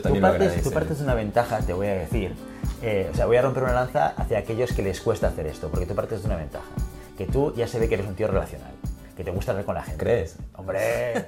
Tú partes de una ventaja, te voy a decir. Voy a romper una lanza hacia aquellos que les cuesta hacer esto, porque tú partes de una ventaja. Que tú ya se ve que eres un tío relacional, que te gusta hablar con la gente. ¿Crees? ¡Hombre!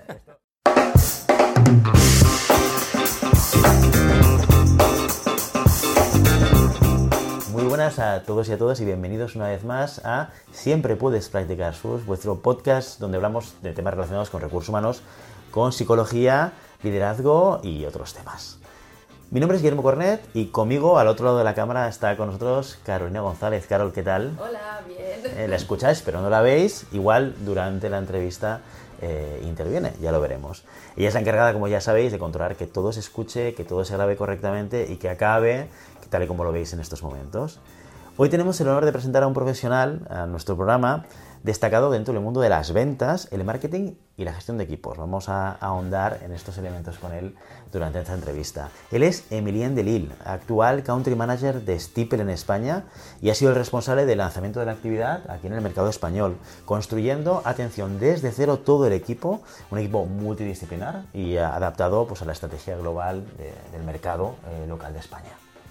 Muy buenas a todos y a todas y bienvenidos una vez más a Siempre Puedes Practicar SUS, vuestro podcast donde hablamos de temas relacionados con recursos humanos, con psicología, liderazgo y otros temas. Mi nombre es Guillermo Cornet y conmigo al otro lado de la cámara está con nosotros Carolina González. Carol, ¿qué tal? Hola, bien. La escucháis, pero no la veis. Igual durante la entrevista interviene, ya lo veremos. Ella es la encargada, como ya sabéis, de controlar que todo se escuche, que todo se grabe correctamente y que acabe tal y como lo veis en estos momentos. Hoy tenemos el honor de presentar a un profesional a nuestro programa destacado dentro del mundo de las ventas, el marketing y la gestión de equipos. Vamos a ahondar en estos elementos con él durante esta entrevista. Él es Emilien Delille, actual Country Manager de Stifel en España y ha sido el responsable del lanzamiento de la actividad aquí en el mercado español, construyendo, atención, desde cero todo el equipo, un equipo multidisciplinar y adaptado pues, a la estrategia global del mercado local de España.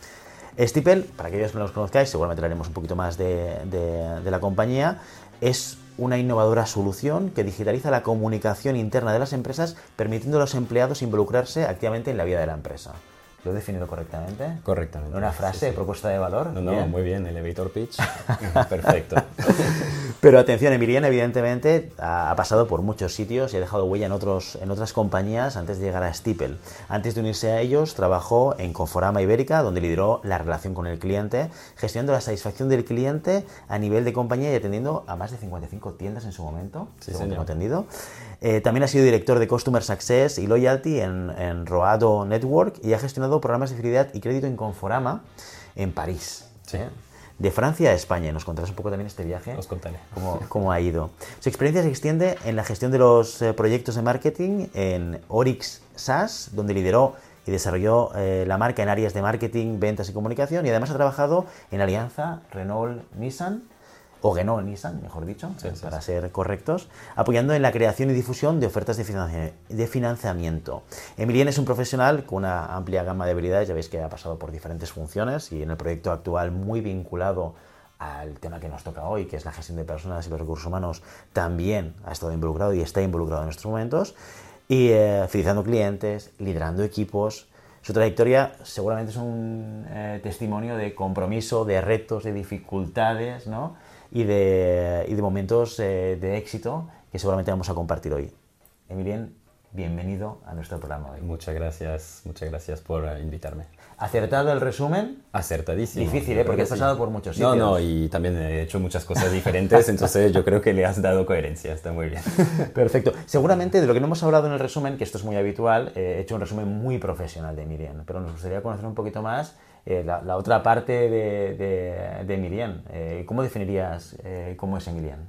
Stifel, para aquellos que no los conozcáis, seguramente hablaremos un poquito más de la compañía, es una innovadora solución que digitaliza la comunicación interna de las empresas, permitiendo a los empleados involucrarse activamente en la vida de la empresa. ¿Lo he definido correctamente? Correctamente. ¿Una frase, sí. Propuesta de valor? No, ¿Bien? muy bien, elevator pitch. Perfecto. Pero atención, Emilien evidentemente ha pasado por muchos sitios y ha dejado huella en otras compañías antes de llegar a Stifel. Antes de unirse a ellos, trabajó en Conforama Ibérica, donde lideró la relación con el cliente, gestionando la satisfacción del cliente a nivel de compañía y atendiendo a más de 55 tiendas en su momento, según tengo entendido. También ha sido director de Customer Success y Loyalty en Roado Network y ha gestionado programas de fidelidad y crédito en Conforama en París. Sí. De Francia a España. ¿Nos contarás un poco también este viaje? Os contaré. ¿Cómo ha ido? Su experiencia se extiende en la gestión de los proyectos de marketing en Orix SaaS, donde lideró y desarrolló la marca en áreas de marketing, ventas y comunicación, y además ha trabajado en Alianza, Renault-Nissan, o Renault-Nissan, mejor dicho, para ser correctos, apoyando en la creación y difusión de ofertas de financiamiento. Emilien es un profesional con una amplia gama de habilidades, ya veis que ha pasado por diferentes funciones y en el proyecto actual muy vinculado al tema que nos toca hoy, que es la gestión de personas y los recursos humanos, también ha estado involucrado y está involucrado en estos momentos, y fidelizando clientes, liderando equipos. Su trayectoria seguramente es un testimonio de compromiso, de retos, de dificultades, ¿no? y de momentos de éxito que seguramente vamos a compartir hoy. Emilien, bienvenido a nuestro programa hoy. Muchas gracias por invitarme. ¿Acertado el resumen? Acertadísimo. Difícil, porque has pasado por muchos sitios. No, y también he hecho muchas cosas diferentes, entonces yo creo que le has dado coherencia, está muy bien. Perfecto. Seguramente de lo que no hemos hablado en el resumen, que esto es muy habitual, he hecho un resumen muy profesional de Emilien, pero nos gustaría conocer un poquito más la otra parte de Emilien. ¿Cómo definirías cómo es Emilien?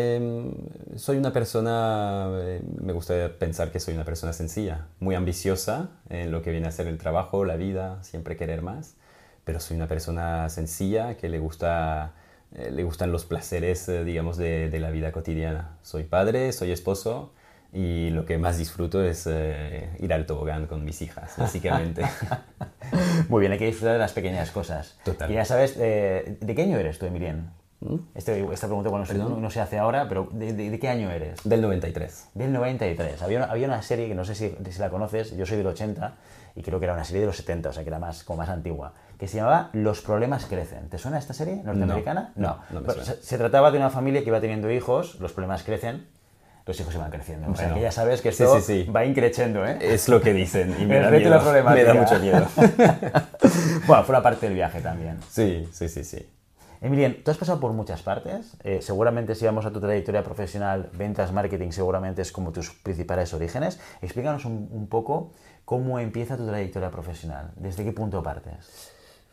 Soy una persona, me gusta pensar que soy una persona sencilla, muy ambiciosa en lo que viene a ser el trabajo, la vida, siempre querer más, pero soy una persona sencilla que le gustan los placeres, digamos, de la vida cotidiana. Soy padre, soy esposo y lo que más disfruto es ir al tobogán con mis hijas, básicamente. Muy bien, hay que disfrutar de las pequeñas cosas. Total. Y ya sabes, ¿de qué año eres tú, Emilien? Esta pregunta no se hace ahora, pero ¿de qué año eres? Del 93. Del 93. Había una serie que no sé si la conoces, yo soy del 80 y creo que era una serie de los 70, o sea que era como más antigua, que se llamaba Los problemas crecen. ¿Te suena esta serie norteamericana? No me suena. Se trataba de una familia que iba teniendo hijos, los problemas crecen, los hijos se van creciendo. Bueno, o sea que ya sabes que esto va increciendo, ¿eh? Es lo que dicen y me da mucho miedo. Bueno, fue una parte del viaje también. Sí. Emilien, tú has pasado por muchas partes. Seguramente si vamos a tu trayectoria profesional, ventas, marketing, seguramente es como tus principales orígenes. Explícanos un poco cómo empieza tu trayectoria profesional. ¿Desde qué punto partes?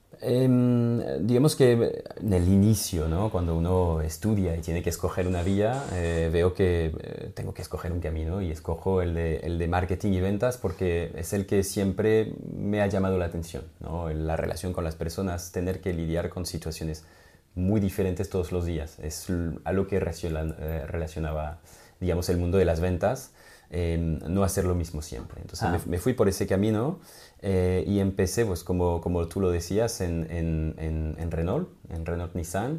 Digamos que en el inicio, ¿no? Cuando uno estudia y tiene que escoger una vía, veo que tengo que escoger un camino y escojo el de marketing y ventas porque es el que siempre me ha llamado la atención, ¿no? La relación con las personas, tener que lidiar con situaciones muy diferentes todos los días. Es a lo que relacionaba, digamos, el mundo de las ventas. no hacer lo mismo siempre. Entonces me fui por ese camino y empecé, pues como tú lo decías, en Renault Nissan,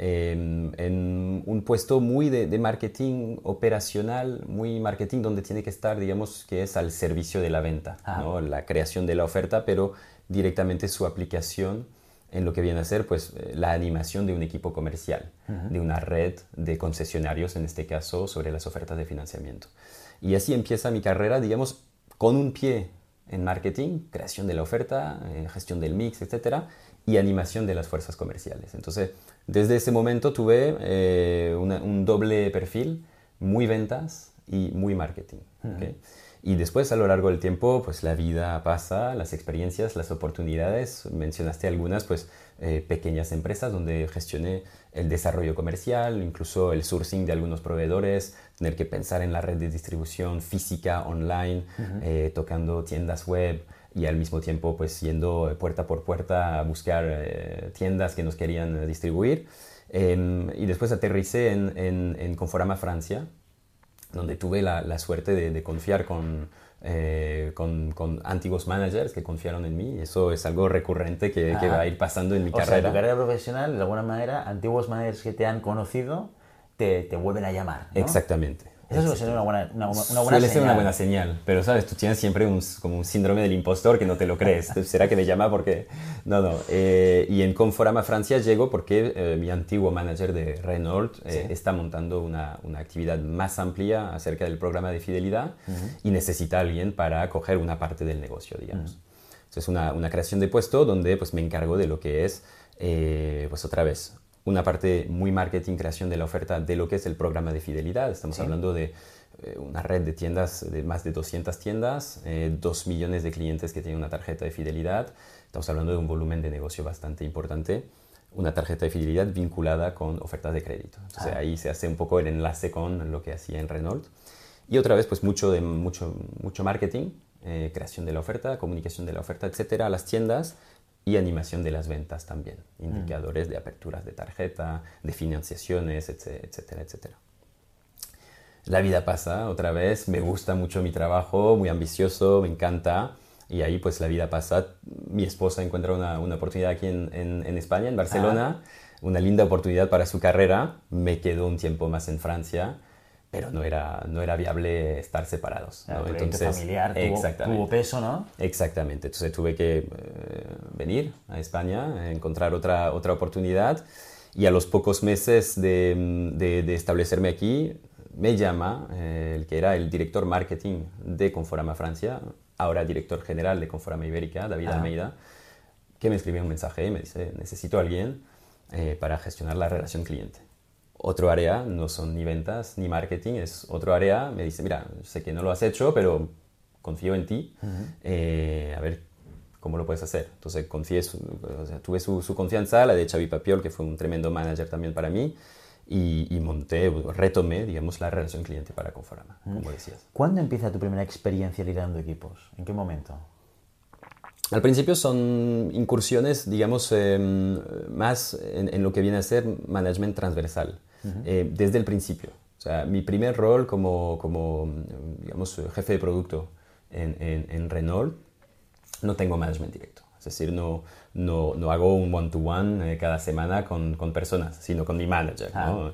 en un puesto muy de marketing operacional, muy marketing donde tiene que estar, digamos, que es al servicio de la venta, ¿no? La creación de la oferta, pero directamente su aplicación en lo que viene a ser pues, la animación de un equipo comercial, de una red de concesionarios, en este caso, sobre las ofertas de financiamiento. Y así empieza mi carrera, digamos, con un pie en marketing, creación de la oferta, gestión del mix, etcétera, y animación de las fuerzas comerciales. Entonces, desde ese momento tuve un doble perfil, muy ventas y muy marketing. ¿Okay? Y después, a lo largo del tiempo, pues la vida pasa, las experiencias, las oportunidades. Mencionaste algunas, pues pequeñas empresas donde gestioné el desarrollo comercial, incluso el sourcing de algunos proveedores, tener que pensar en la red de distribución física, online, tocando tiendas web y al mismo tiempo pues yendo puerta por puerta a buscar tiendas que nos querían distribuir. Y después aterricé en Conforama, Francia, donde tuve la suerte de confiar con antiguos managers que confiaron en mí. Eso es algo recurrente que va a ir pasando en mi carrera. O sea, en tu carrera profesional, de alguna manera, antiguos managers que te han conocido te vuelven a llamar, ¿no? Exactamente. Eso suele ser una buena Suele ser una buena señal, pero sabes, tú tienes siempre como un síndrome del impostor que no te lo crees. ¿Será que me llama? Porque no. Y en Conforama Francia llego porque mi antiguo manager de Renault está montando una actividad más amplia acerca del programa de fidelidad y necesita a alguien para coger una parte del negocio, digamos. Entonces, una creación de puesto donde pues, me encargo de lo que es, pues otra vez, una parte muy marketing, creación de la oferta de lo que es el programa de fidelidad. Estamos hablando de una red de tiendas, de más de 200 tiendas, 2 millones de clientes que tienen una tarjeta de fidelidad. Estamos hablando de un volumen de negocio bastante importante. Una tarjeta de fidelidad vinculada con ofertas de crédito. Entonces ahí se hace un poco el enlace con lo que hacía en Renault. Y otra vez, pues mucho marketing, creación de la oferta, comunicación de la oferta, etcétera, a las tiendas. Y animación de las ventas también, indicadores de aperturas de tarjeta, de financiaciones, etcétera, etcétera. La vida pasa otra vez, me gusta mucho mi trabajo, muy ambicioso, me encanta, y ahí pues la vida pasa. Mi esposa encuentra una oportunidad aquí en España, en Barcelona, una linda oportunidad para su carrera, me quedo un tiempo más en Francia, pero no era viable estar separados, ¿no? El proyecto familiar tuvo peso, ¿no? Exactamente. Entonces tuve que venir a España, encontrar otra oportunidad y a los pocos meses de establecerme aquí me llama el que era el director marketing de Conforama Francia, ahora director general de Conforama Ibérica, David Almeida, que me escribió un mensaje y me dice: necesito a alguien para gestionar la relación cliente. Otro área, no son ni ventas ni marketing, es otro área. Me dice: mira, sé que no lo has hecho, pero confío en ti, a ver cómo lo puedes hacer. Entonces tuve su confianza, la de Xavi Papiol, que fue un tremendo manager también para mí, y retomé, digamos, la relación cliente para Conforama, como decías. ¿Cuándo empieza tu primera experiencia liderando equipos? ¿En qué momento? Al principio son incursiones, digamos, más en lo que viene a ser management transversal, desde el principio. O sea, mi primer rol como digamos, jefe de producto en Renault, no tengo management directo. Es decir, no hago un one-to-one cada semana con personas, sino con mi manager, ¿no?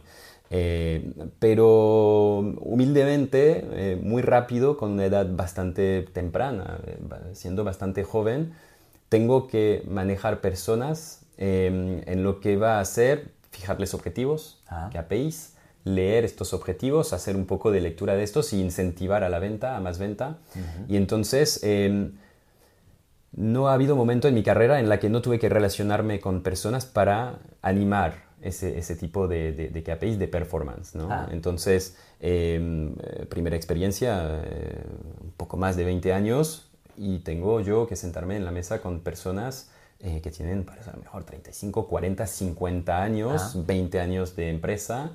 Pero humildemente, muy rápido, con una edad bastante temprana, siendo bastante joven, tengo que manejar personas en lo que va a ser fijarles objetivos, KPIs, leer estos objetivos, hacer un poco de lectura de estos y incentivar a la venta, a más venta. Y entonces no ha habido momento en mi carrera en la que no tuve que relacionarme con personas para animar ese tipo de KPIs de performance, ¿no? Entonces, primera experiencia, un poco más de 20 años, y tengo yo que sentarme en la mesa con personas que tienen, parece a lo mejor 35, 40, 50 años, 20 años de empresa,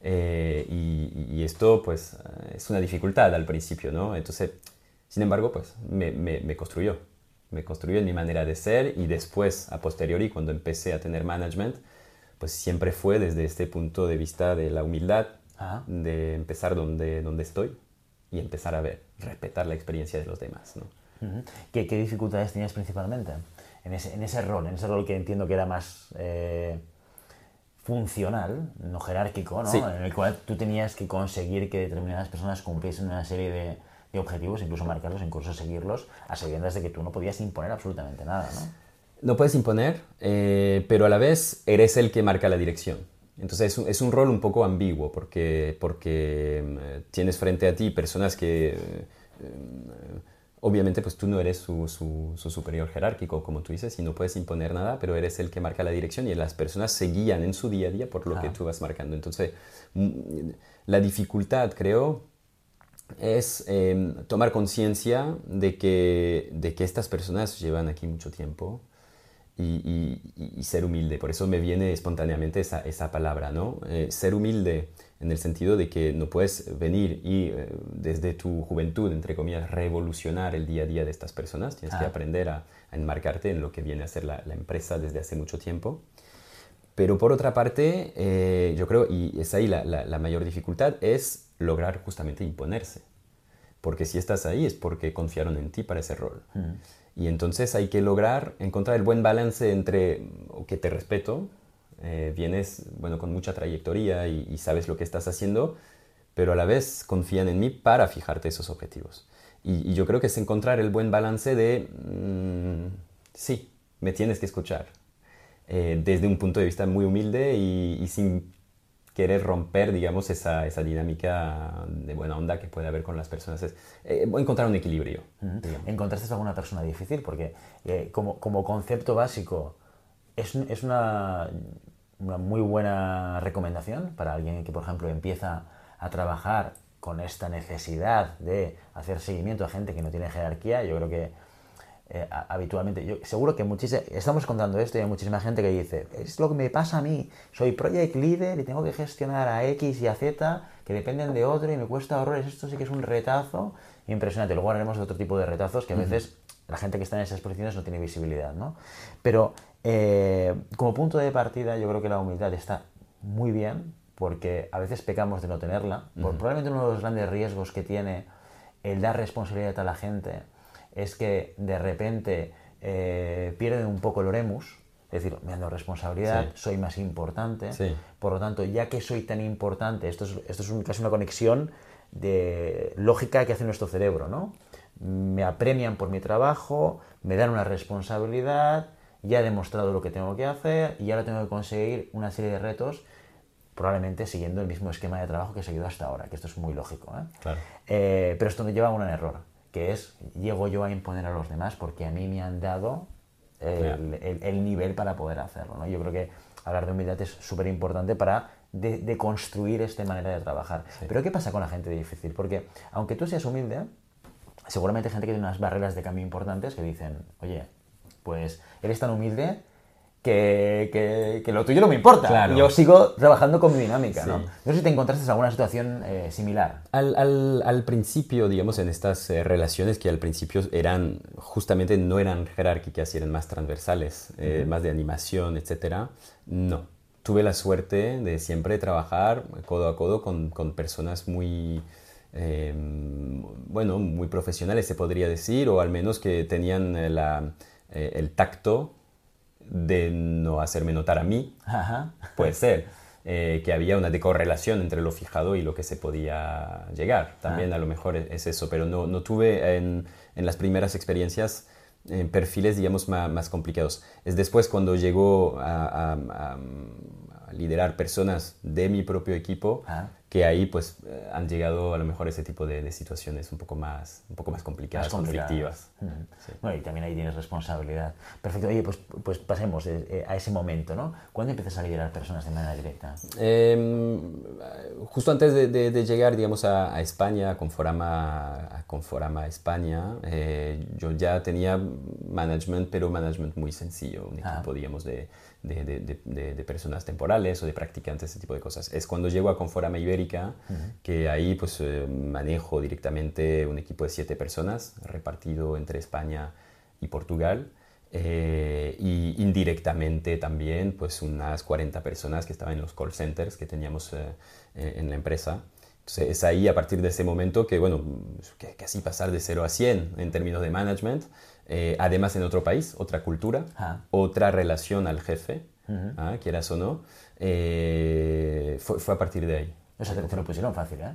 y esto pues es una dificultad al principio, ¿no? Entonces, sin embargo, pues me construyó. Me construyó en mi manera de ser, y después, a posteriori, cuando empecé a tener management, pues siempre fue desde este punto de vista de la humildad, de empezar donde estoy y empezar a respetar la experiencia de los demás, ¿no? ¿Qué dificultades tenías principalmente en ese rol que entiendo que era más funcional, no jerárquico, ¿no? Sí. En el cual tú tenías que conseguir que determinadas personas cumpliesen una serie de objetivos, incluso marcarlos, incluso seguirlos, a sabiendas de que tú no podías imponer absolutamente nada, ¿no? No puedes imponer, pero a la vez eres el que marca la dirección. Entonces es un rol un poco ambiguo porque tienes frente a ti personas que obviamente pues tú no eres su superior jerárquico, como tú dices, y no puedes imponer nada, pero eres el que marca la dirección y las personas se guían en su día a día por lo que tú vas marcando. Entonces la dificultad, creo, es tomar conciencia de que estas personas llevan aquí mucho tiempo y ser humilde. Por eso me viene espontáneamente esa palabra, ¿no? Ser humilde en el sentido de que no puedes venir y desde tu juventud, entre comillas, revolucionar el día a día de estas personas. Tienes que aprender a enmarcarte en lo que viene a ser la empresa desde hace mucho tiempo. Pero por otra parte, yo creo, y es ahí la mayor dificultad, es lograr justamente imponerse. Porque si estás ahí es porque confiaron en ti para ese rol. Y entonces hay que lograr encontrar el buen balance entre, que te respeto, vienes bueno, con mucha trayectoria y sabes lo que estás haciendo, pero a la vez confían en mí para fijarte esos objetivos. Y yo creo que es encontrar el buen balance de, sí, me tienes que escuchar. Desde un punto de vista muy humilde y sin querer romper, digamos, esa dinámica de buena onda que puede haber con las personas. Es encontrar un equilibrio. ¿Encontraste alguna persona difícil? Porque como concepto básico es una muy buena recomendación para alguien que, por ejemplo, empieza a trabajar con esta necesidad de hacer seguimiento a gente que no tiene jerarquía. Yo creo que habitualmente, seguro que estamos contando esto y hay muchísima gente que dice, es lo que me pasa a mí, soy project leader y tengo que gestionar a X y a Z que dependen de otro y me cuesta horrores, esto sí que es un retazo impresionante. Luego hablaremos de otro tipo de retazos que a veces la gente que está en esas posiciones no tiene visibilidad, ¿no? Pero como punto de partida yo creo que la humildad está muy bien porque a veces pecamos de no tenerla. Probablemente uno de los grandes riesgos que tiene el dar responsabilidad a la gente es que de repente pierden un poco el oremus, es decir, me han dado responsabilidad, soy más importante, por lo tanto, ya que soy tan importante, esto es casi una conexión de lógica que hace nuestro cerebro, ¿no? Me apremian por mi trabajo, me dan una responsabilidad, ya he demostrado lo que tengo que hacer y ahora tengo que conseguir una serie de retos, probablemente siguiendo el mismo esquema de trabajo que he seguido hasta ahora, que esto es muy lógico, ¿eh? Claro. Pero esto me lleva a un error, que es, llego yo a imponer a los demás porque a mí me han dado el nivel para poder hacerlo, ¿no? Yo creo que hablar de humildad es súper importante para de construir esta manera de trabajar. Pero ¿qué pasa con la gente difícil? Porque aunque tú seas humilde, seguramente hay gente que tiene unas barreras de cambio importantes que dicen, oye, pues eres tan humilde que lo tuyo no me importa. Claro. Yo sigo trabajando con mi dinámica, ¿no? No sé si te encontraste en alguna situación similar. Al principio, digamos, en estas relaciones que al principio justamente no eran jerárquicas y eran más transversales, más de animación, etcétera, no. Tuve la suerte de siempre trabajar codo a codo con personas muy, bueno, muy profesionales, se podría decir, o al menos que tenían el tacto de no hacerme notar a mí. Ajá. Puede ser. Que había una decorrelación entre lo fijado y lo que se podía llegar. También a lo mejor es eso, pero no tuve en las primeras experiencias perfiles, digamos, más complicados. Es después cuando llegó a liderar personas de mi propio equipo que ahí pues han llegado a lo mejor ese tipo de situaciones un poco más complicadas, conflictivas. Sí. Bueno, y también ahí tienes responsabilidad. Perfecto. Oye, pues pasemos a ese momento, ¿no? ¿Cuándo empiezas a liderar personas de manera directa? Justo antes de llegar, digamos, a España, a Conforama España, yo ya tenía management, pero management muy sencillo, un equipo, digamos, de personas temporales o de practicantes, ese tipo de cosas. Es cuando llego a Conforama Ibérica que ahí pues manejo directamente un equipo de 7 personas repartido entre España y Portugal y indirectamente también pues unas 40 personas que estaban en los call centers que teníamos en la empresa Entonces, es ahí, a partir de ese momento, que, bueno, que casi pasar de 0 a 100 en términos de management. Además, en otro país, otra cultura, otra relación al jefe, quieras o no. Fue a partir de ahí. O sea, te lo pusieron fácil, ¿eh?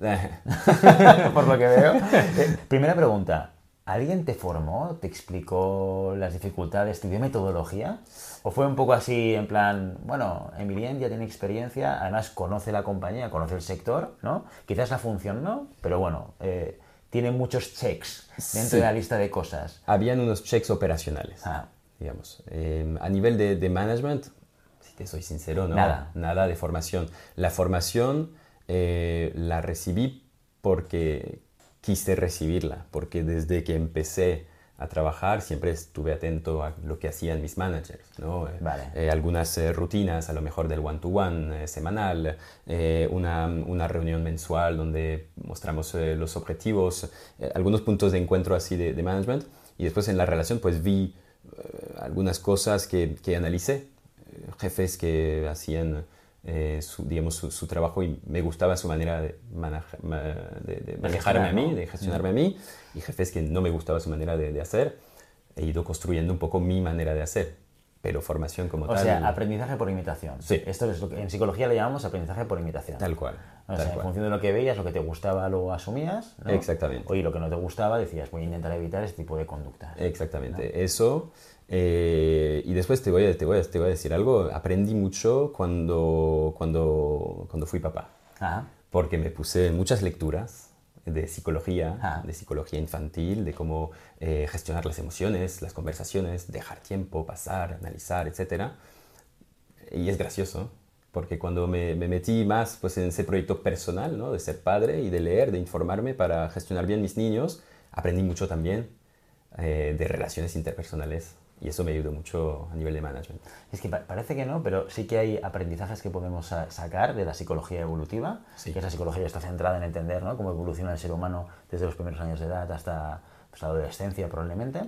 Por lo que veo. Primera pregunta. ¿Alguien te formó? ¿Te explicó las dificultades? ¿Te dio metodología? ¿O fue un poco así, en plan, bueno, Emilien ya tiene experiencia, además conoce la compañía, conoce el sector, ¿no? Quizás la función no, pero bueno, tiene muchos checks dentro de la lista de cosas. Habían unos checks operacionales, digamos. A nivel de management, si te soy sincero, no, nada de formación. La formación la recibí porque quise recibirla, porque desde que empecé a trabajar siempre estuve atento a lo que hacían mis managers, ¿no? Algunas rutinas, a lo mejor del one-to-one semanal, una reunión mensual donde mostramos los objetivos, algunos puntos de encuentro así de management, y después en la relación pues vi algunas cosas que analicé, jefes que hacían su trabajo y me gustaba su manera de manejarme a mí, de gestionarme a mí, y jefes que no me gustaba su manera de hacer. He ido construyendo un poco mi manera de hacer, pero formación como tal. O sea, aprendizaje por imitación. Sí. Esto es lo que en psicología le llamamos aprendizaje por imitación. Tal cual. O sea, en función de lo que veías, lo que te gustaba lo asumías, ¿no? Exactamente. Y lo que no te gustaba decías, voy a intentar evitar este tipo de conductas. Exactamente. ¿No? Eso. Y después te voy a decir algo. Aprendí mucho cuando fui papá. Porque me puse muchas lecturas de psicología infantil, de cómo gestionar las emociones, las conversaciones, dejar tiempo, pasar, analizar, etc. Y es gracioso, porque cuando me metí más pues, en ese proyecto personal, ¿no? De ser padre y de leer, de informarme para gestionar bien mis niños, aprendí mucho también de relaciones interpersonales. Y eso me ayudó mucho a nivel de management. Es que parece que no, pero sí que hay aprendizajes que podemos sacar de la psicología evolutiva, que esa psicología está centrada en entender, ¿no?, cómo evoluciona el ser humano desde los primeros años de edad hasta pues, la adolescencia probablemente,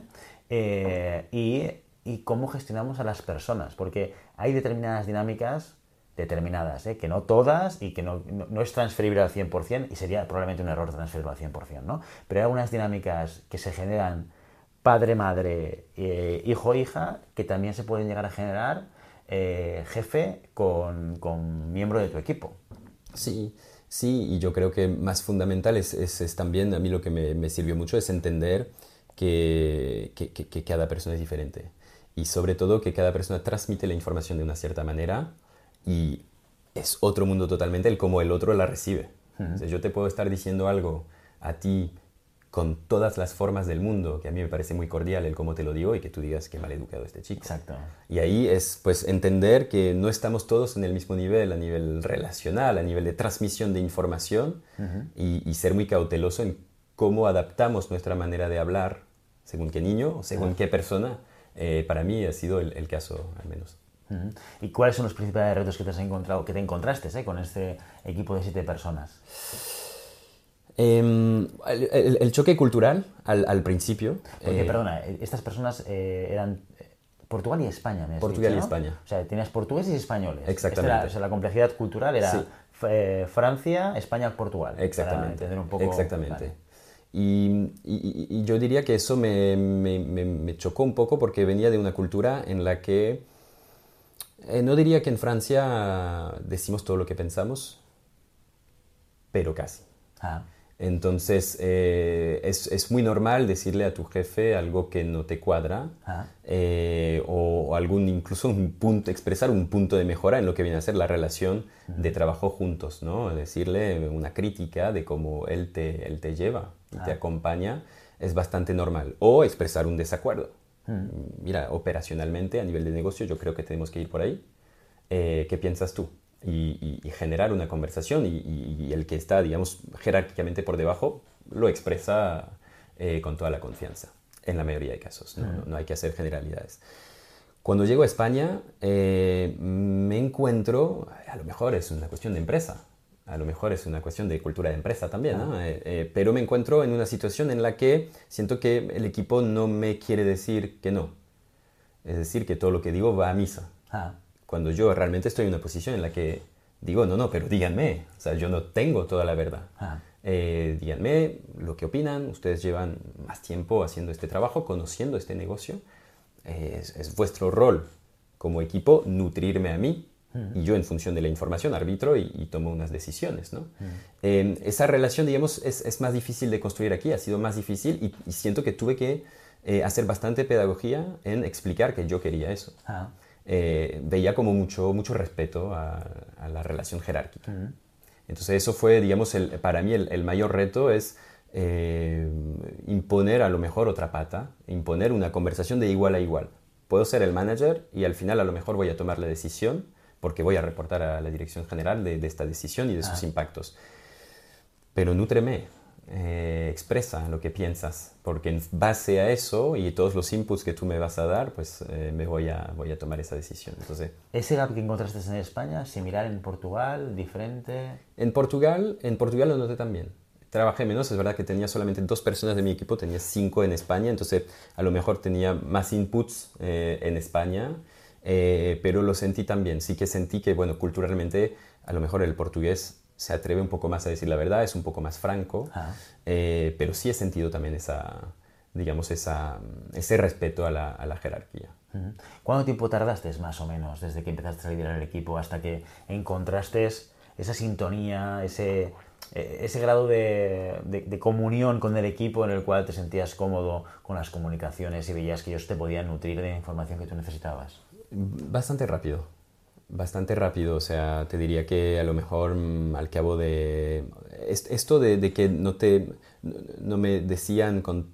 y cómo gestionamos a las personas, porque hay determinadas dinámicas que no todas y que no es transferible al 100% y sería probablemente un error transferirlo al 100%, ¿no? Pero hay algunas dinámicas que se generan padre, madre, hijo, hija, que también se pueden llegar a generar jefe con miembro de tu equipo. Sí, y yo creo que más fundamental es también, a mí lo que me sirvió mucho es entender que cada persona es diferente. Y sobre todo que cada persona transmite la información de una cierta manera y es otro mundo totalmente el cómo el otro la recibe. O sea, yo te puedo estar diciendo algo a ti con todas las formas del mundo, que a mí me parece muy cordial el cómo te lo digo y que tú digas qué mal educado este chico. Exacto. Y ahí es pues entender que no estamos todos en el mismo nivel, a nivel relacional, a nivel de transmisión de información y ser muy cauteloso en cómo adaptamos nuestra manera de hablar según qué niño o según qué persona. Para mí ha sido el caso, al menos. ¿Y cuáles son los principales retos que te has encontrado, que te encontraste con este equipo de 7 personas? El choque cultural al principio. Porque, perdona, estas personas eran Portugal y España, me has Portugal dicho, ¿no? y España. O sea, tenías portugueses y españoles. Exactamente. O sea, la complejidad cultural era Francia, España, Portugal. Exactamente. Para entender un poco. Exactamente. Vale. Y yo diría que eso me chocó un poco porque venía de una cultura en la que no diría que en Francia decimos todo lo que pensamos, pero casi. Entonces es muy normal decirle a tu jefe algo que no te cuadra o incluso expresar un punto de mejora en lo que viene a ser la relación de trabajo juntos, ¿no? Decirle una crítica de cómo él te lleva y te acompaña es bastante normal. O expresar un desacuerdo. Mira, operacionalmente a nivel de negocio yo creo que tenemos que ir por ahí. ¿Qué piensas tú? Y generar una conversación y el que está, digamos, jerárquicamente por debajo lo expresa con toda la confianza, en la mayoría de casos. No hay que hacer generalidades. Cuando llego a España me encuentro, a lo mejor es una cuestión de empresa, a lo mejor es una cuestión de cultura de empresa también, ¿no? Pero me encuentro en una situación en la que siento que el equipo no me quiere decir que no. Es decir, que todo lo que digo va a misa. Cuando yo realmente estoy en una posición en la que digo, no, pero díganme, o sea, yo no tengo toda la verdad. Díganme lo que opinan, ustedes llevan más tiempo haciendo este trabajo, conociendo este negocio, es vuestro rol como equipo nutrirme a mí y yo en función de la información arbitro y tomo unas decisiones, ¿no? Esa relación, digamos, es más difícil de construir aquí, ha sido más difícil y siento que tuve que hacer bastante pedagogía en explicar que yo quería eso. Veía como mucho respeto a la relación jerárquica. Entonces eso fue, digamos, para mí el mayor reto es imponer a lo mejor otra pata, imponer una conversación de igual a igual. Puedo ser el manager y al final a lo mejor voy a tomar la decisión porque voy a reportar a la dirección general de esta decisión y de sus impactos. Pero nútreme, expresa lo que piensas, porque en base a eso y todos los inputs que tú me vas a dar, pues me voy a tomar esa decisión. Entonces, ¿ese gap que encontraste en España, similar en Portugal, diferente? En Portugal lo noté también. Trabajé menos, es verdad que tenía solamente 2 personas de mi equipo, tenía 5 en España, entonces a lo mejor tenía más inputs en España, pero lo sentí también. Sí que sentí que, bueno, culturalmente a lo mejor el portugués se atreve un poco más a decir la verdad, es un poco más franco, pero sí he sentido también ese respeto a la jerarquía. ¿Cuánto tiempo tardaste más o menos desde que empezaste a liderar el equipo hasta que encontraste esa sintonía, ese grado de comunión con el equipo en el cual te sentías cómodo con las comunicaciones y veías que ellos te podían nutrir de la información que tú necesitabas? Bastante rápido, o sea, te diría que a lo mejor al cabo de... Esto de que no me decían con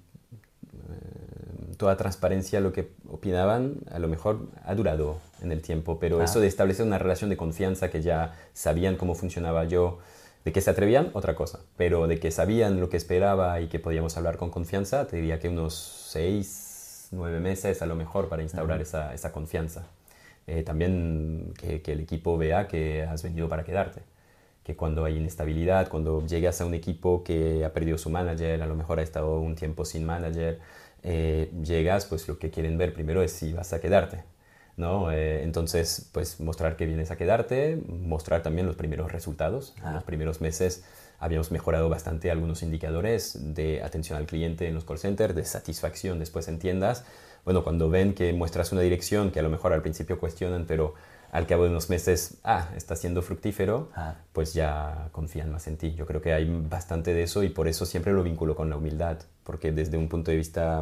toda transparencia lo que opinaban, a lo mejor ha durado en el tiempo, pero eso de establecer una relación de confianza que ya sabían cómo funcionaba yo, de que se atrevían, otra cosa, pero de que sabían lo que esperaba y que podíamos hablar con confianza, te diría que unos 6, 9 meses a lo mejor para instaurar esa confianza. También que el equipo vea que has venido para quedarte, que cuando hay inestabilidad, cuando llegas a un equipo que ha perdido su manager, a lo mejor ha estado un tiempo sin manager, llegas, pues lo que quieren ver primero es si vas a quedarte, ¿no? Entonces, pues mostrar que vienes a quedarte, mostrar también los primeros resultados. En los primeros meses habíamos mejorado bastante algunos indicadores de atención al cliente en los call centers, de satisfacción después en tiendas. Bueno, cuando ven que muestras una dirección que a lo mejor al principio cuestionan, pero al cabo de unos meses, está siendo fructífero, pues ya confían más en ti. Yo creo que hay bastante de eso y por eso siempre lo vinculo con la humildad, porque desde un punto de vista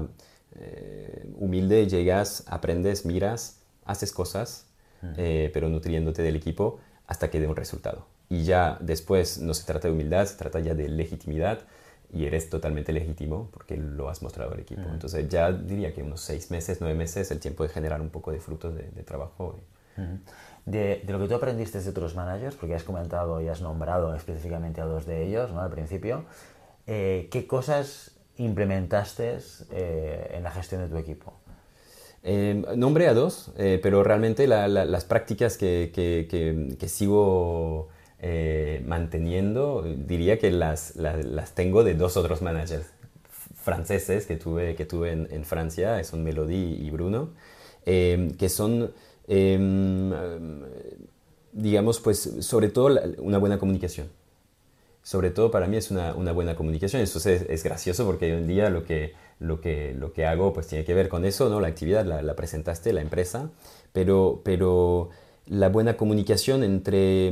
humilde llegas, aprendes, miras, haces cosas, pero nutriéndote del equipo hasta que dé un resultado. Y ya después no se trata de humildad, se trata ya de legitimidad y eres totalmente legítimo porque lo has mostrado al equipo. Entonces ya diría que unos 6 meses, 9 meses, el tiempo de generar un poco de frutos de trabajo. De lo que tú aprendiste de otros managers, porque has comentado y has nombrado específicamente a 2 de ellos, ¿no? Al principio, ¿qué cosas implementaste en la gestión de tu equipo? Nombré a 2, pero realmente las prácticas que sigo manteniendo, diría que las tengo de 2 otros managers franceses que tuve en Francia, son Melody y Bruno, que son... digamos, pues sobre todo una buena comunicación. Sobre todo para mí es una buena comunicación. Eso es gracioso porque hoy en día lo que hago pues tiene que ver con eso, ¿no? La actividad la presentaste, la empresa, pero la buena comunicación entre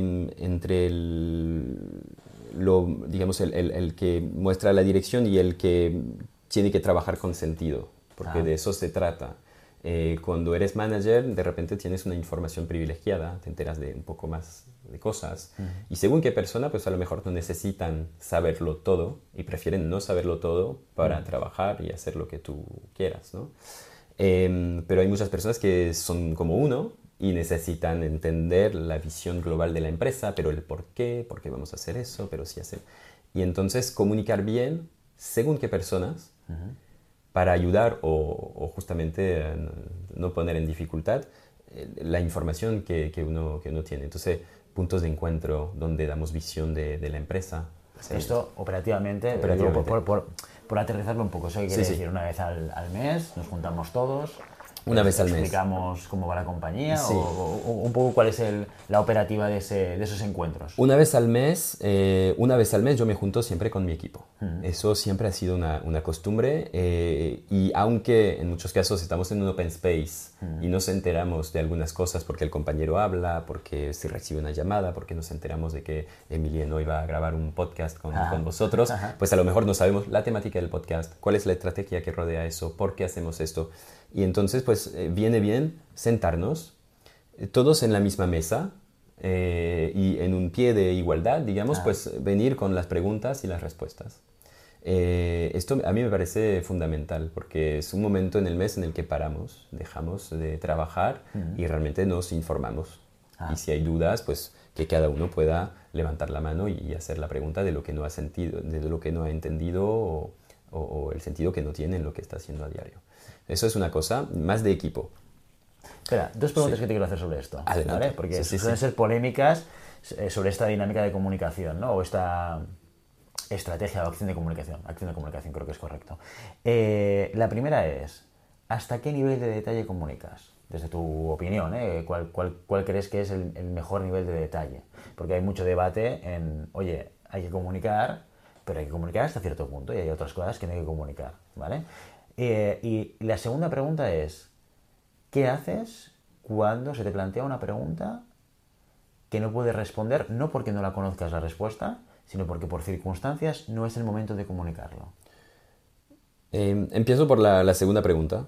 digamos, el que muestra la dirección y el que tiene que trabajar con sentido, porque de eso se trata. Cuando eres manager, de repente tienes una información privilegiada, te enteras de un poco más de cosas. Y según qué persona, pues a lo mejor no necesitan saberlo todo y prefieren no saberlo todo para trabajar y hacer lo que tú quieras, ¿no? Pero hay muchas personas que son como uno y necesitan entender la visión global de la empresa, pero el por qué vamos a hacer eso, pero sí hacer. Y entonces comunicar bien según qué personas, para ayudar o justamente no poner en dificultad la información que uno tiene. Entonces, puntos de encuentro donde damos visión de la empresa. Esto operativamente. Por aterrizarlo un poco, ¿eso qué quiere decir? Una vez al mes nos juntamos todos. Una vez al mes. ¿Explicamos cómo va la compañía Sí. o un poco cuál es la operativa de esos encuentros? Una vez al mes yo me junto siempre con mi equipo. Eso siempre ha sido una costumbre y aunque en muchos casos estamos en un open space y nos enteramos de algunas cosas porque el compañero habla, porque se recibe una llamada, porque nos enteramos de que Emiliano iba a grabar un podcast con vosotros, pues a lo mejor no sabemos la temática del podcast, cuál es la estrategia que rodea eso, por qué hacemos esto. Y entonces pues viene bien sentarnos todos en la misma mesa y en un pie de igualdad, digamos, pues venir con las preguntas y las respuestas. Esto a mí me parece fundamental porque es un momento en el mes en el que paramos, dejamos de trabajar y realmente nos informamos. Y si hay dudas, pues que cada uno pueda levantar la mano y hacer la pregunta de lo que no ha sentido, de lo que no ha entendido o el sentido que no tiene en lo que está haciendo a diario. Eso es una cosa más de equipo. Espera, dos preguntas que te quiero hacer sobre esto. Adelante. ¿Vale? Porque suelen ser polémicas sobre esta dinámica de comunicación, ¿no? O esta estrategia o acción de comunicación. Acción de comunicación creo que es correcto. La primera es, ¿hasta qué nivel de detalle comunicas? Desde tu opinión, ¿cuál crees que es el mejor nivel de detalle? Porque hay mucho debate en, oye, hay que comunicar, pero hay que comunicar hasta cierto punto y hay otras cosas que no hay que comunicar, ¿vale? Y la segunda pregunta es, ¿qué haces cuando se te plantea una pregunta que no puedes responder, no porque no la conozcas la respuesta, sino porque por circunstancias no es el momento de comunicarlo? Empiezo por la segunda pregunta.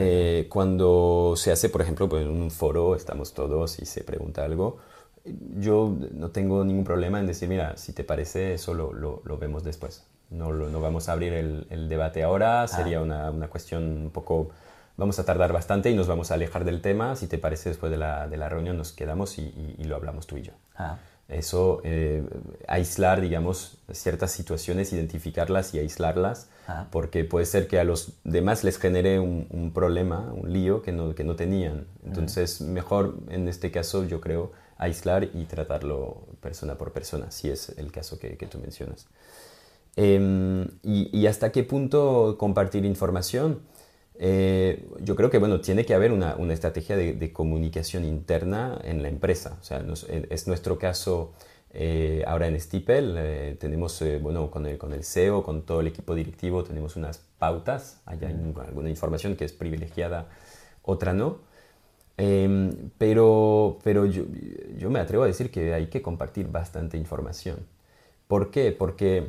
Cuando se hace, por ejemplo, pues en un foro, estamos todos y se pregunta algo, yo no tengo ningún problema en decir, mira, si te parece, eso lo vemos después. No vamos a abrir el debate ahora, sería una cuestión un poco... Vamos a tardar bastante y nos vamos a alejar del tema. Si te parece, después de la reunión nos quedamos y lo hablamos tú y yo. Eso, aislar, digamos, ciertas situaciones, identificarlas y aislarlas, porque puede ser que a los demás les genere un problema, un lío que no tenían. Entonces, mejor en este caso, yo creo, aislar y tratarlo persona por persona, si es el caso que tú mencionas. Y hasta qué punto compartir información. Yo creo que bueno, tiene que haber una estrategia de comunicación interna en la empresa. O sea, es nuestro caso ahora en Stipel. Tenemos, bueno, con el CEO, con todo el equipo directivo, tenemos unas pautas. Hay alguna información que es privilegiada, otra no. Pero yo me atrevo a decir que hay que compartir bastante información. ¿Por qué? Porque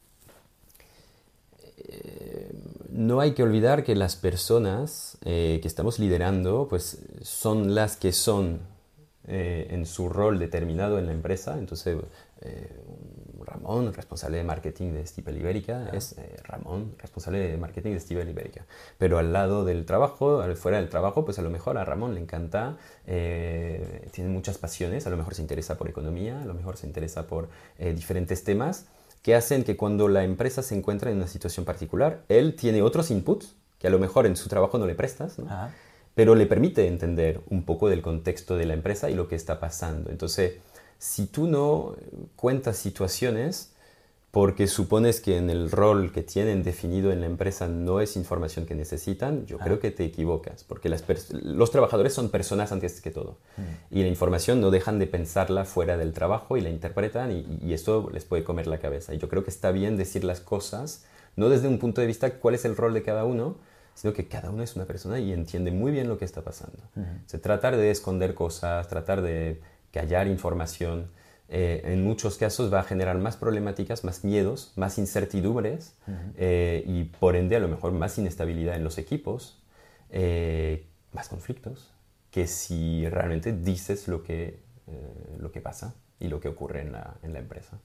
no hay que olvidar que las personas que estamos liderando pues, son las que son en su rol determinado en la empresa. Entonces, Ramón, responsable de marketing de Stipel Ibérica, es Ramón, responsable de marketing de Stipel Ibérica. Pero al lado del trabajo, fuera del trabajo, pues a lo mejor a Ramón le encanta, tiene muchas pasiones, a lo mejor se interesa por economía, a lo mejor se interesa por diferentes temas, que hacen que cuando la empresa se encuentra en una situación particular, él tiene otros inputs que a lo mejor en su trabajo no le prestas, ¿no? Pero le permite entender un poco del contexto de la empresa y lo que está pasando. Entonces, si tú no cuentas situaciones porque supones que en el rol que tienen definido en la empresa no es información que necesitan, yo creo que te equivocas, porque los trabajadores son personas antes que todo. Y la información no dejan de pensarla fuera del trabajo y la interpretan y esto les puede comer la cabeza. Y yo creo que está bien decir las cosas, no desde un punto de vista cuál es el rol de cada uno, sino que cada uno es una persona y entiende muy bien lo que está pasando. Tratar de esconder cosas, tratar de callar información, en muchos casos va a generar más problemáticas, más miedos, más incertidumbres y por ende a lo mejor más inestabilidad en los equipos, más conflictos, que si realmente dices lo que pasa y lo que ocurre en la empresa.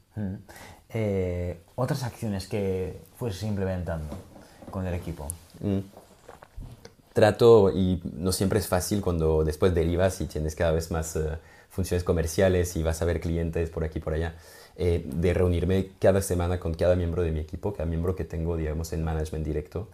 Otras acciones que fueses implementando con el equipo. Trato, y no siempre es fácil cuando después derivas y tienes cada vez más funciones comerciales y vas a ver clientes por aquí y por allá, de reunirme cada semana con cada miembro de mi equipo, cada miembro que tengo, digamos, en management directo.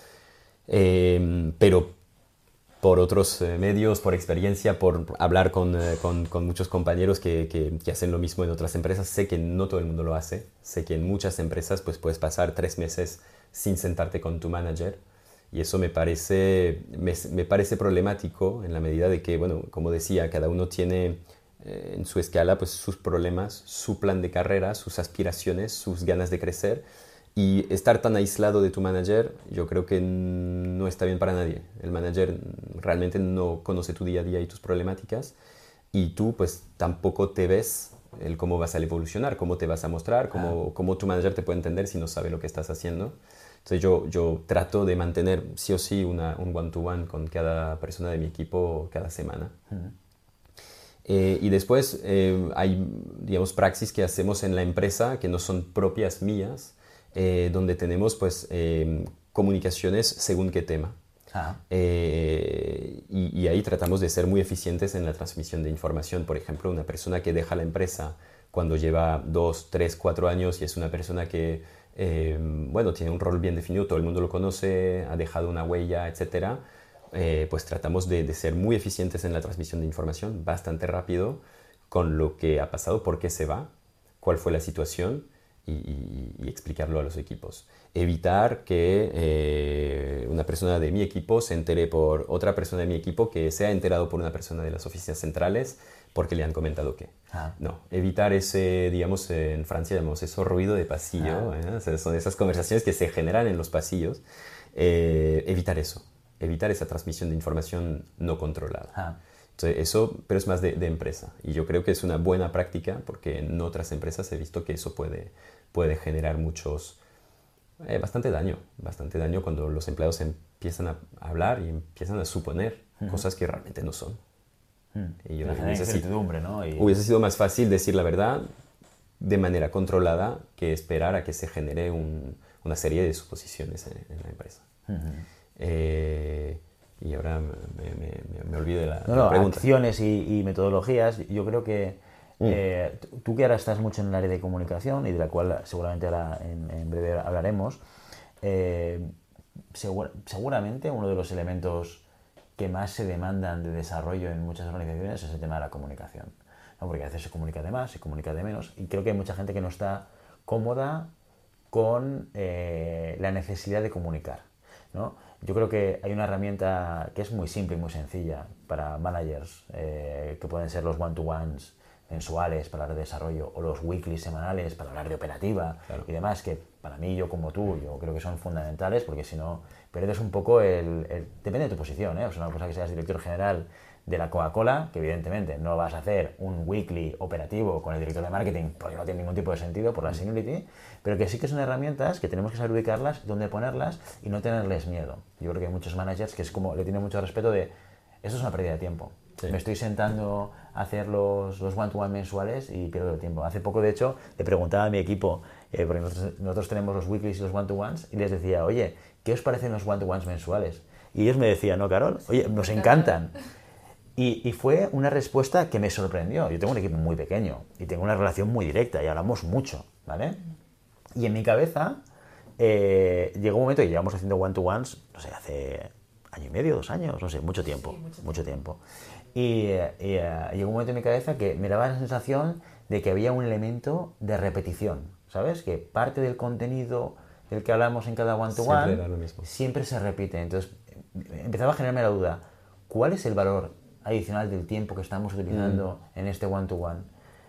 Pero por otros medios, por experiencia, por hablar con muchos compañeros que hacen lo mismo en otras empresas, sé que no todo el mundo lo hace. Sé que en muchas empresas pues, puedes pasar 3 meses sin sentarte con tu manager Y eso me parece problemático en la medida de que, bueno, como decía, cada uno tiene en su escala pues, sus problemas, su plan de carrera, sus aspiraciones, sus ganas de crecer. Y estar tan aislado de tu manager, yo creo que no está bien para nadie. El manager realmente no conoce tu día a día y tus problemáticas. Y tú pues tampoco te ves el cómo vas a evolucionar, cómo te vas a mostrar, cómo tu manager te puede entender si no sabe lo que estás haciendo. Entonces yo trato de mantener sí o sí un one-to-one con cada persona de mi equipo cada semana. Y después hay, digamos, praxis que hacemos en la empresa que no son propias mías, donde tenemos pues comunicaciones según qué tema. Y ahí tratamos de ser muy eficientes en la transmisión de información. Por ejemplo, una persona que deja la empresa cuando lleva 2, 3, 4 años y es una persona que bueno, tiene un rol bien definido, todo el mundo lo conoce, ha dejado una huella, etcétera, pues tratamos de ser muy eficientes en la transmisión de información, bastante rápido, con lo que ha pasado, por qué se va, cuál fue la situación y explicarlo a los equipos. Evitar que una persona de mi equipo se entere por otra persona de mi equipo que se ha enterado por una persona de las oficinas centrales porque le han comentado que. No, evitar ese, digamos, en Francia llamamos eso ruido de pasillo, o sea, son esas conversaciones que se generan en los pasillos. Evitar eso, evitar esa transmisión de información no controlada. Entonces, eso, pero es más de empresa. Y yo creo que es una buena práctica porque en otras empresas he visto que eso puede generar bastante daño cuando los empleados empiezan a hablar y empiezan a suponer cosas que realmente no son. Y yo incertidumbre, ¿no? Hubiese sido más fácil decir la verdad de manera controlada que esperar a que se genere una serie de suposiciones en la empresa. Y ahora me olvido de la pregunta. Acciones y metodologías. Yo creo que tú que ahora estás mucho en el área de comunicación y de la cual seguramente ahora en breve hablaremos, seguramente uno de los elementos que más se demandan de desarrollo en muchas organizaciones es el tema de la comunicación, ¿no? Porque a veces se comunica de más, se comunica de menos, y creo que hay mucha gente que no está cómoda con la necesidad de comunicar, ¿no? Yo creo que hay una herramienta que es muy simple y muy sencilla para managers, que pueden ser los one-to-ones mensuales para hablar de desarrollo o los weekly semanales para hablar de operativa, claro, y demás, que para mí, yo como tú, yo creo que son fundamentales porque si no pierdes un poco depende de tu posición, ¿eh? O sea, una cosa que seas director general de la Coca-Cola, que evidentemente no vas a hacer un weekly operativo con el director de marketing porque no tiene ningún tipo de sentido por la seniority, pero que sí que son herramientas que tenemos que saber ubicarlas, dónde ponerlas y no tenerles miedo. Yo creo que hay muchos managers que es como le tienen mucho respeto de eso es una pérdida de tiempo. Sí. Me estoy sentando a hacer los one-to-one mensuales y pierdo el tiempo. Hace poco, de hecho, le preguntaba a mi equipo, porque nosotros tenemos los weeklies y los one-to-ones, y les decía, oye, ¿qué os parecen los one-to-ones mensuales? Y ellos me decían, no, Carol, oye, nos encantan. Y fue una respuesta que me sorprendió. Yo tengo un equipo muy pequeño y tengo una relación muy directa y hablamos mucho, ¿vale? Y en mi cabeza llegó un momento que llevamos haciendo one-to-ones, no sé, hace año y medio, 2 años, no sé, mucho tiempo. Sí, mucho tiempo. Y llegó un momento en mi cabeza que me daba la sensación de que había un elemento de repetición, ¿sabes? Que parte del contenido del que hablamos en cada one-to-one siempre se repite. Entonces empezaba a generarme la duda, ¿cuál es el valor adicional del tiempo que estamos utilizando en este one-to-one?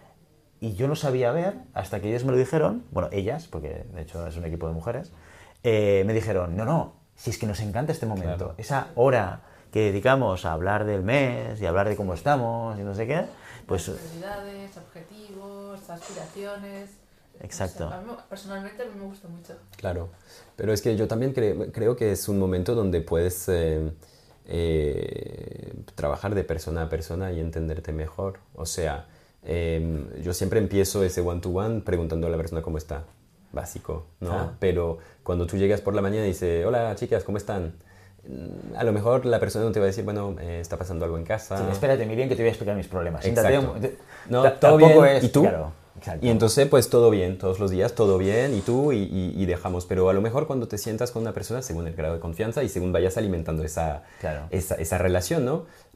Y yo no sabía ver hasta que ellos me lo dijeron, bueno, ellas, porque de hecho es un equipo de mujeres, me dijeron, no, si es que nos encanta este momento, claro, esa hora que dedicamos a hablar del mes y a hablar de cómo estamos y no sé qué, pues... Prioridades, objetivos, aspiraciones... Exacto. O sea, personalmente a mí me gusta mucho. Claro, pero es que yo también creo que es un momento donde puedes trabajar de persona a persona y entenderte mejor. O sea, yo siempre empiezo ese one-to-one preguntando a la persona cómo está, básico, ¿no? Pero cuando tú llegas por la mañana y dices, hola chicas, ¿cómo están? A lo mejor la persona no te va a decir, bueno, está pasando algo en casa. Sí, espérate, Miriam, que te voy a explicar mis problemas. Exacto. No, todo bien, es, ¿y tú? Claro, exacto. Y entonces, pues todo bien, todos los días, todo bien, y tú, y dejamos. Pero a lo mejor cuando te sientas con una persona, según el grado de confianza y según vayas alimentando esa relación, ¿no?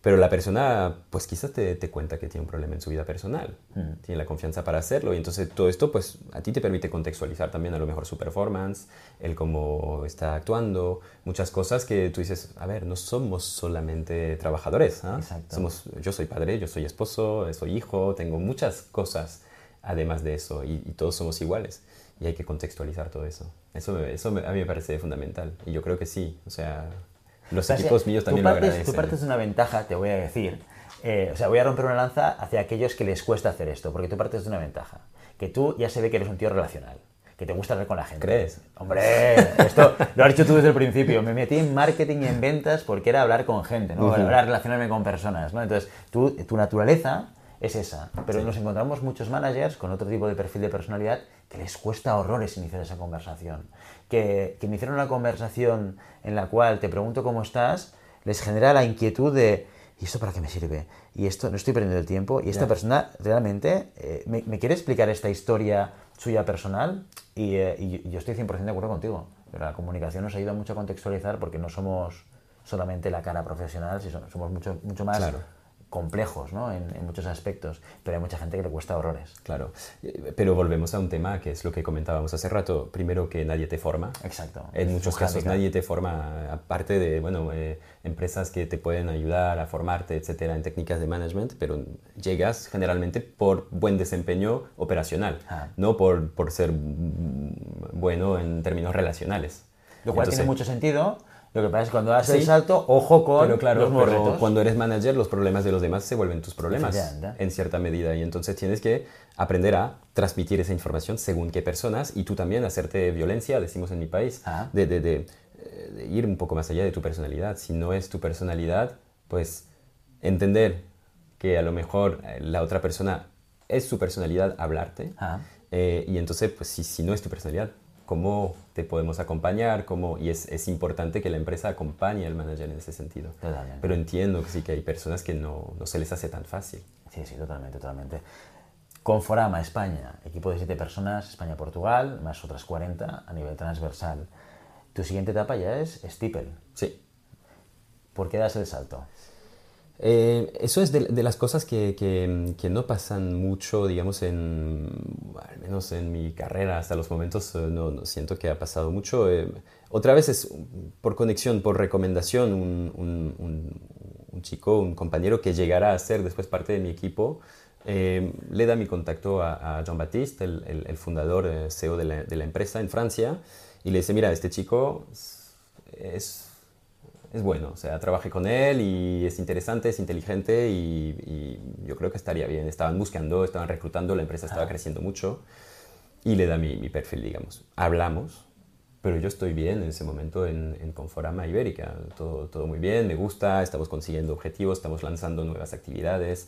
Pero la persona, pues quizás te cuenta que tiene un problema en su vida personal. Tiene la confianza para hacerlo. Y entonces todo esto, pues a ti te permite contextualizar también a lo mejor su performance, el cómo está actuando, muchas cosas que tú dices, a ver, no somos solamente trabajadores. ¿Ah? Exacto. Yo soy padre, yo soy esposo, soy hijo, tengo muchas cosas además de eso. Y todos somos iguales. Y hay que contextualizar todo eso. A mí me parece fundamental. Y yo creo que sí. O sea, los equipos míos también lo agradecen. Tú partes de una ventaja, te voy a decir. Voy a romper una lanza hacia aquellos que les cuesta hacer esto, porque tú partes de una ventaja. Que tú ya se ve que eres un tío relacional, que te gusta hablar con la gente. ¿Crees? Hombre, esto lo has dicho tú desde el principio. Me metí en marketing y en ventas porque era hablar con gente, ¿no? Era relacionarme con personas, ¿no? Entonces, tu naturaleza es esa. Pero nos encontramos muchos managers con otro tipo de perfil de personalidad que les cuesta horrores iniciar esa conversación. Que iniciar una conversación en la cual te pregunto cómo estás, les genera la inquietud de ¿y esto para qué me sirve? ¿Y esto no estoy perdiendo el tiempo? ¿Y esta persona realmente me quiere explicar esta historia suya personal? Y yo estoy 100% de acuerdo contigo. Pero la comunicación nos ayuda mucho a contextualizar porque no somos solamente la cara profesional, somos mucho más... Claro. complejos, ¿no? En muchos aspectos, pero hay mucha gente que le cuesta horrores. Claro, pero volvemos a un tema que es lo que comentábamos hace rato. Primero, que nadie te forma. Exacto. En muchos casos nadie te forma, aparte de, empresas que te pueden ayudar a formarte, etcétera, en técnicas de management, pero llegas generalmente por buen desempeño operacional, no por ser bueno en términos relacionales. Lo cual tiene mucho sentido. Lo que pasa es que cuando das el Sí, salto, ojo con pero claro, los nuevos pero retos. cuando eres manager, los problemas de los demás se vuelven tus problemas Efectivamente. en cierta medida. Y entonces tienes que aprender a transmitir esa información según qué personas y tú también hacerte violencia, decimos en mi país, de ir un poco más allá de tu personalidad. Si no es tu personalidad, pues entender que a lo mejor la otra persona es su personalidad hablarte. Y entonces, pues si no es tu personalidad, ¿cómo te podemos acompañar? Y es importante que la empresa acompañe al manager en ese sentido. Totalmente. Pero entiendo que sí que hay personas que no se les hace tan fácil. Sí, totalmente. Conforama, España, equipo de 7 personas, España-Portugal, más otras 40 a nivel transversal. Tu siguiente etapa ya es Stipel. Sí. ¿Por qué das el salto? Eso es de las cosas que no pasan mucho, digamos, al menos en mi carrera hasta los momentos, no siento que ha pasado mucho. Otra vez es por conexión, por recomendación, un chico, un compañero que llegará a ser después parte de mi equipo, le da mi contacto a Jean-Baptiste, el fundador, CEO de la empresa en Francia, y le dice, mira, este chico es bueno, o sea, trabajé con él y es interesante, es inteligente y yo creo que estaría bien. Estaban reclutando, la empresa estaba creciendo mucho y le da mi perfil, digamos. Hablamos, pero yo estoy bien en ese momento en Conforama Ibérica. Todo muy bien, me gusta, estamos consiguiendo objetivos, estamos lanzando nuevas actividades.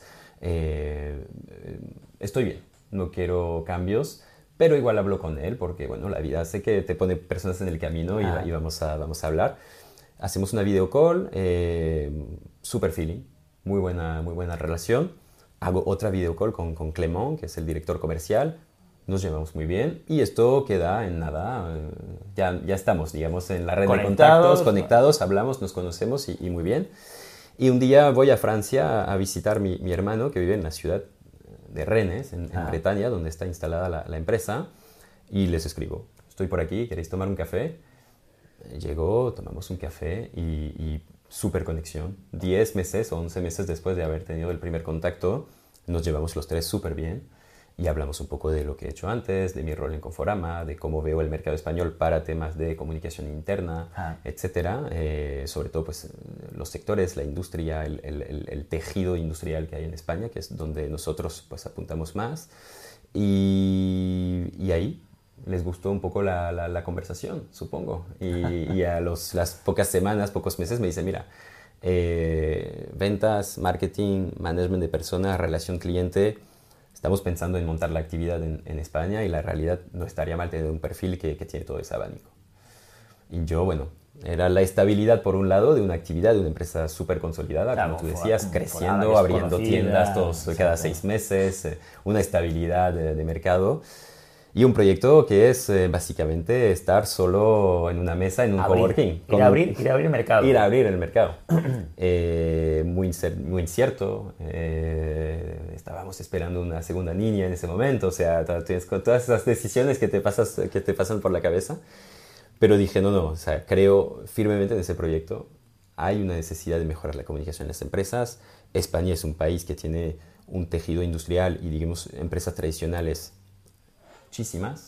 Estoy bien, no quiero cambios, pero igual hablo con él porque, bueno, la vida hace que te pone personas en el camino y vamos a hablar. Hacemos una video call, super feeling, muy buena relación. Hago otra video call con Clément, que es el director comercial. Nos llevamos muy bien y esto queda en nada. Ya estamos, digamos, en la red de contactos, conectados, hablamos, nos conocemos y muy bien. Y un día voy a Francia a visitar mi hermano que vive en la ciudad de Rennes, en Bretaña, donde está instalada la empresa, y les escribo, estoy por aquí, ¿queréis tomar un café? Llegó, tomamos un café y súper conexión. 10 meses o 11 meses después de haber tenido el primer contacto, nos llevamos los tres súper bien y hablamos un poco de lo que he hecho antes, de mi rol en Conforama, de cómo veo el mercado español para temas de comunicación interna, etcétera. Sobre todo pues, los sectores, la industria, el tejido industrial que hay en España, que es donde nosotros pues, apuntamos más. Y ahí les gustó un poco la conversación, supongo. Y a las pocas semanas, pocos meses me dicen, mira, ventas, marketing, management de personas, relación cliente, estamos pensando en montar la actividad en España y la realidad no estaría mal tener un perfil que tiene todo ese abanico. Y yo, bueno, era la estabilidad por un lado de una actividad, de una empresa súper consolidada, claro, como tú decías, creciendo, abriendo tiendas cada 6 meses, una estabilidad de mercado. Y un proyecto que es básicamente estar solo en una mesa en un coworking. Ir a abrir el mercado. Ir a abrir el mercado. Muy incierto. Estábamos esperando una segunda niña en ese momento. O sea, tienes con todas esas decisiones que te pasan por la cabeza. Pero dije, no, o sea, creo firmemente en ese proyecto. Hay una necesidad de mejorar la comunicación en las empresas. España es un país que tiene un tejido industrial y, digamos, empresas tradicionales muchísimas,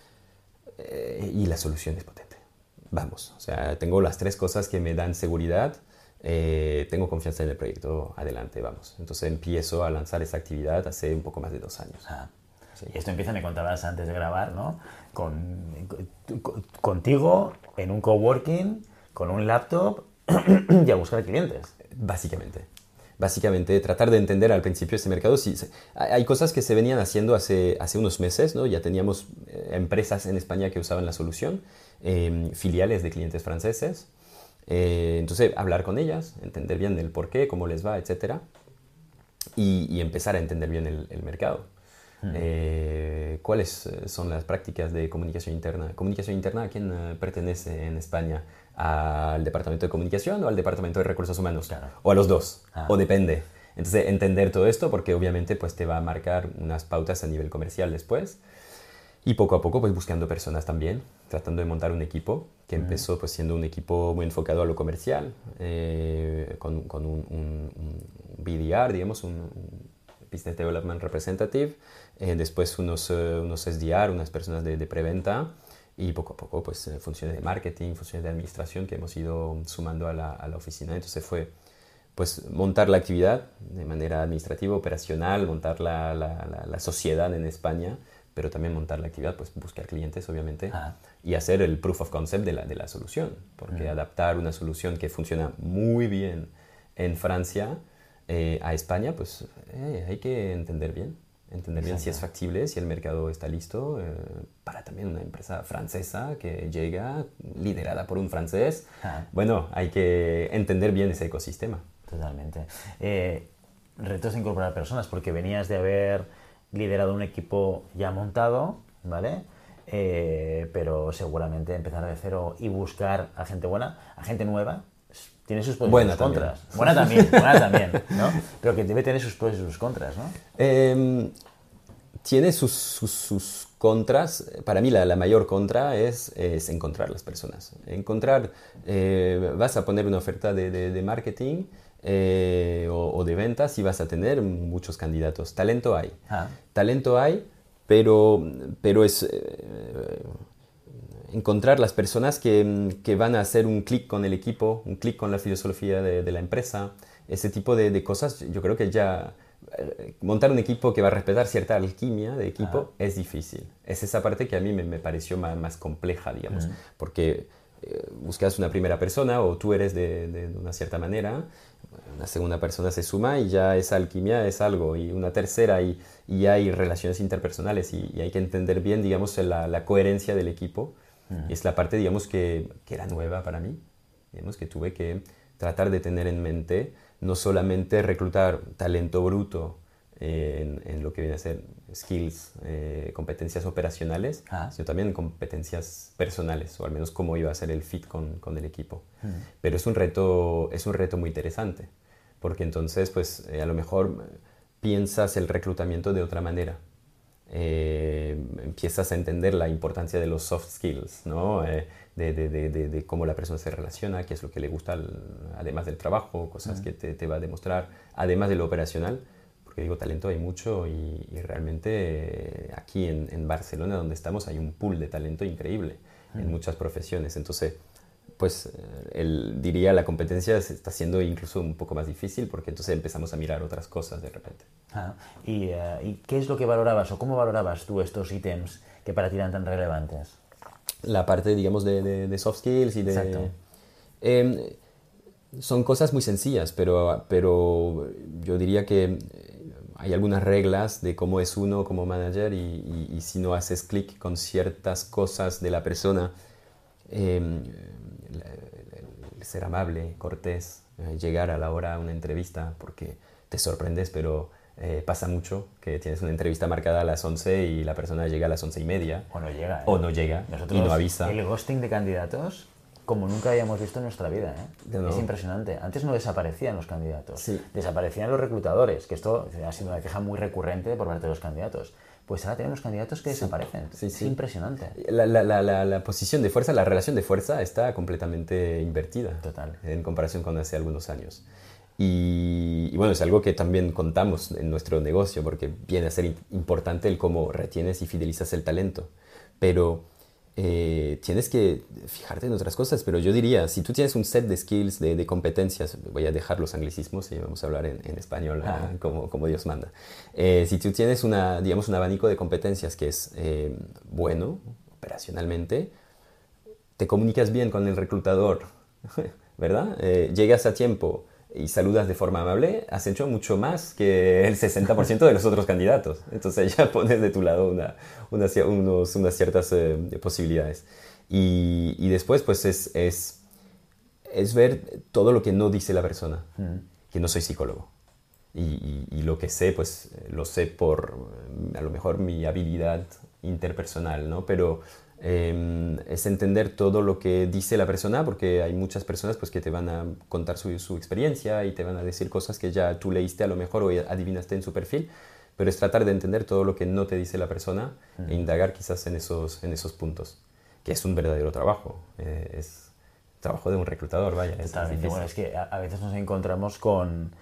y la solución es potente. Vamos, o sea, tengo las tres cosas que me dan seguridad, tengo confianza en el proyecto, adelante, vamos. Entonces empiezo a lanzar esa actividad hace un poco más de 2 años. Sí. Y esto empieza, me contabas antes de grabar, ¿no? Contigo en un coworking, con un laptop y a buscar clientes. Básicamente, tratar de entender al principio este mercado. Sí, hay cosas que se venían haciendo hace unos meses, ¿no? Ya teníamos empresas en España que usaban la solución, filiales de clientes franceses. Entonces, hablar con ellas, entender bien el por qué, cómo les va, etc. Y empezar a entender bien el mercado. ¿Cuáles son las prácticas de comunicación interna? ¿Comunicación interna a quién pertenece en España? ¿Al departamento de comunicación o al departamento de recursos humanos? Claro. O a los dos, o depende. Entonces, entender todo esto, porque obviamente pues, te va a marcar unas pautas a nivel comercial después. Y poco a poco pues, buscando personas también, tratando de montar un equipo que empezó pues, siendo un equipo muy enfocado a lo comercial, con un BDR, digamos, un Business Development Representative, después unos SDR, unas personas de preventa, y poco a poco pues funciones de marketing, funciones de administración que hemos ido sumando a la oficina. Entonces fue pues montar la actividad de manera administrativa, operacional, montar la sociedad en España, pero también montar la actividad, pues buscar clientes obviamente, y hacer el proof of concept de la solución, porque adaptar una solución que funciona muy bien en Francia a España, pues hay que entender bien si es factible, si el mercado está listo, para también una empresa francesa que llega liderada por un francés. Bueno, hay que entender bien ese ecosistema. Totalmente. Retos de incorporar personas, porque venías de haber liderado un equipo ya montado, ¿vale? Pero seguramente empezar de cero y buscar a gente buena, a gente nueva, tiene sus pros y sus contras. Buena también, ¿no? Pero que debe tener sus pros y sus contras, ¿no? Tiene sus contras. Para mí la mayor contra es encontrar las personas. Vas a poner una oferta de marketing o de ventas y vas a tener muchos candidatos. Talento hay, pero es encontrar las personas que van a hacer un clic con el equipo, un clic con la filosofía de la empresa. Ese tipo de cosas, yo creo que ya montar un equipo que va a respetar cierta alquimia de equipo es difícil. Es esa parte que a mí me pareció más compleja, digamos, porque buscas una primera persona o tú eres de una cierta manera, una segunda persona se suma y ya esa alquimia es algo, y una tercera y hay relaciones interpersonales y hay que entender bien, digamos, la coherencia del equipo. Es la parte, digamos, que era nueva para mí, digamos, que tuve que tratar de tener en mente, no solamente reclutar talento bruto en lo que viene a ser skills, competencias operacionales, sino también competencias personales, o al menos cómo iba a ser el fit con el equipo. Pero es un reto muy interesante, porque entonces pues, a lo mejor piensas el reclutamiento de otra manera. Empiezas a entender la importancia de los soft skills, ¿no? De cómo la persona se relaciona, qué es lo que le gusta además del trabajo, cosas que te va a demostrar, además de lo operacional, porque digo, talento hay mucho y realmente aquí en Barcelona, donde estamos, hay un pool de talento increíble en muchas profesiones. Entonces, pues diría la competencia se está siendo incluso un poco más difícil, porque entonces empezamos a mirar otras cosas de repente. ¿Y qué es lo que valorabas o cómo valorabas tú estos ítems que para ti eran tan relevantes? La parte, digamos, de soft skills y de... Exacto. Son cosas muy sencillas, pero yo diría que hay algunas reglas de cómo es uno como manager y si no haces clic con ciertas cosas de la persona, ser amable, cortés, llegar a la hora a una entrevista, porque te sorprendes, pero Pasa mucho que tienes una entrevista marcada a las 11 y la persona llega a las 11:30. O no llega. O no llega Nosotros, y no avisa. el ghosting de candidatos, como nunca habíamos visto en nuestra vida, ¿eh? No. Es impresionante. Antes no desaparecían los candidatos. Sí. Desaparecían los reclutadores, que esto ha sido una queja muy recurrente por parte de los candidatos. Pues ahora tenemos candidatos que desaparecen. Sí, es sí. impresionante. La posición de fuerza, la relación de fuerza está completamente invertida. Total. En comparación con hace algunos años. Y bueno, es algo que también contamos en nuestro negocio porque viene a ser importante el cómo retienes y fidelizas el talento. Pero tienes que fijarte en otras cosas. Pero yo diría, si tú tienes un set de skills, de competencias, voy a dejar los anglicismos y vamos a hablar en español como Dios manda. Si tú tienes digamos, un abanico de competencias que es bueno operacionalmente, te comunicas bien con el reclutador, ¿verdad? Llegas a tiempo y saludas de forma amable, has hecho mucho más que el 60% de los otros candidatos. Entonces ya pones de tu lado unas ciertas posibilidades. Y después pues es ver todo lo que no dice la persona, que no soy psicólogo. Y lo que sé, pues lo sé por a lo mejor mi habilidad interpersonal, ¿no? Pero es entender todo lo que dice la persona, porque hay muchas personas pues, que te van a contar su experiencia y te van a decir cosas que ya tú leíste a lo mejor o adivinaste en su perfil, pero es tratar de entender todo lo que no te dice la persona e indagar quizás en esos puntos, que es un verdadero trabajo, es trabajo de un reclutador, vaya. Totalmente. Bueno, es que a veces nos encontramos con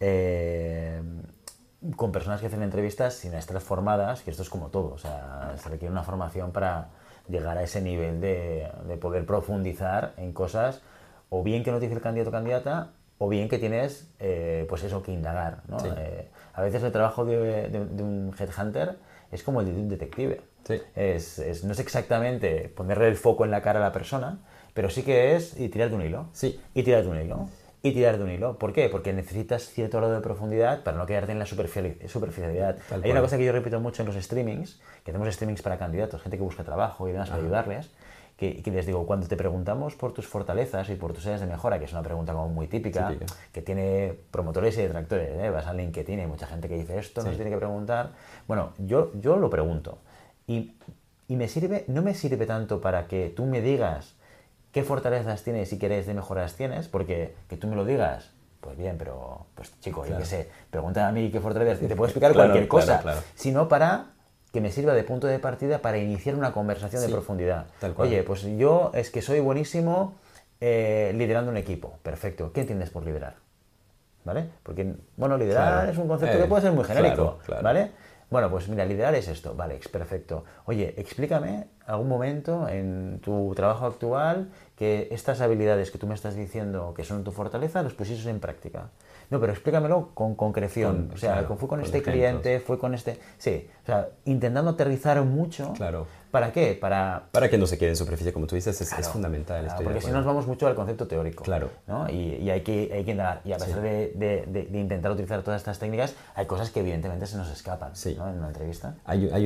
personas que hacen entrevistas sin estar formadas, que esto es como todo, o sea, se requiere una formación para llegar a ese nivel de poder profundizar en cosas, o bien que no te dice el candidato o candidata, o bien que tienes, pues eso, que indagar, ¿no? Sí. A veces el trabajo de un headhunter es como el de un detective. Sí. No es exactamente ponerle el foco en la cara a la persona, pero sí que es tirar de un hilo. Sí. Y tirar de un hilo. Y tirar de un hilo. ¿Por qué? Porque necesitas cierto grado de profundidad para no quedarte en la superficialidad. Hay una cosa que yo repito mucho en los streamings, que hacemos streamings para candidatos, gente que busca trabajo y demás, para ayudarles, que les digo, cuando te preguntamos por tus fortalezas y por tus áreas de mejora, que es una pregunta como muy típica, que tiene promotores y detractores, ¿eh? Vas al LinkedIn y hay mucha gente que dice esto, no se tiene que preguntar. Bueno, yo lo pregunto. Y me sirve, no me sirve tanto para que tú me digas qué fortalezas tienes y qué áreas de mejoras tienes, porque que tú me lo digas, pues bien, pero, pues chico, yo qué sé, pregúntame a mí qué fortalezas y te puedo explicar cualquier cosa, sino para que me sirva de punto de partida para iniciar una conversación de profundidad. Oye, pues yo es que soy buenísimo liderando un equipo. Perfecto. ¿Qué entiendes por liderar? ¿Vale? Porque, bueno, liderar es un concepto que puede ser muy genérico, ¿vale? Bueno, pues mira, liderar es esto. Vale, perfecto. Oye, explícame algún momento en tu trabajo actual que estas habilidades que tú me estás diciendo que son tu fortaleza, los pusieses en práctica. No, pero explícamelo con concreción. O sea, fue con este cliente, fue con este... Sí, o sea, intentando aterrizar mucho. Claro. ¿Para qué? Para que no se quede en superficie, como tú dices, es fundamental. Claro, porque si no nos vamos mucho al concepto teórico. Claro. ¿no? Y hay que indagar. Y a pesar de intentar utilizar todas estas técnicas, hay cosas que evidentemente se nos escapan, ¿no? En una entrevista. Hay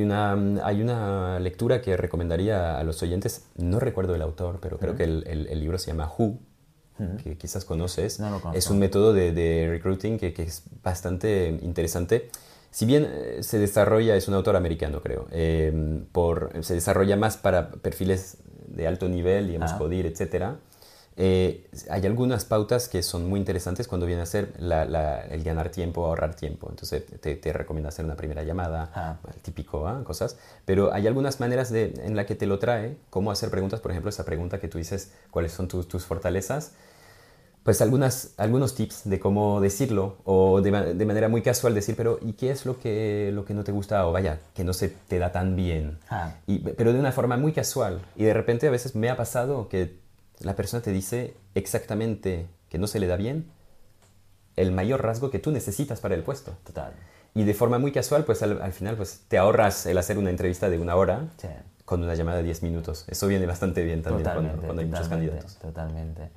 una lectura que recomendaría a los oyentes, no recuerdo el autor, pero creo que el libro se llama Who, que quizás conoces. No lo conozco. Es un método de recruiting que es bastante interesante. Si bien se desarrolla, es un autor americano creo, se desarrolla más para perfiles de alto nivel, digamos, CODIR, etc. Hay algunas pautas que son muy interesantes cuando viene a ser el ganar tiempo, ahorrar tiempo. Entonces te recomienda hacer una primera llamada, el típico, cosas. Pero hay algunas maneras en la que te lo trae, cómo hacer preguntas. Por ejemplo, esa pregunta que tú dices, ¿cuáles son tus fortalezas? Pues algunos tips de cómo decirlo, o de manera muy casual decir, pero ¿y qué es lo que no te gusta? O vaya, que no se te da tan bien. Pero de una forma muy casual. Y de repente a veces me ha pasado que la persona te dice exactamente que no se le da bien el mayor rasgo que tú necesitas para el puesto. Total. Y de forma muy casual, pues al final pues, te ahorras el hacer una entrevista de 1 hora con una llamada de 10 minutos. Eso viene bastante bien también cuando hay muchos candidatos. Totalmente.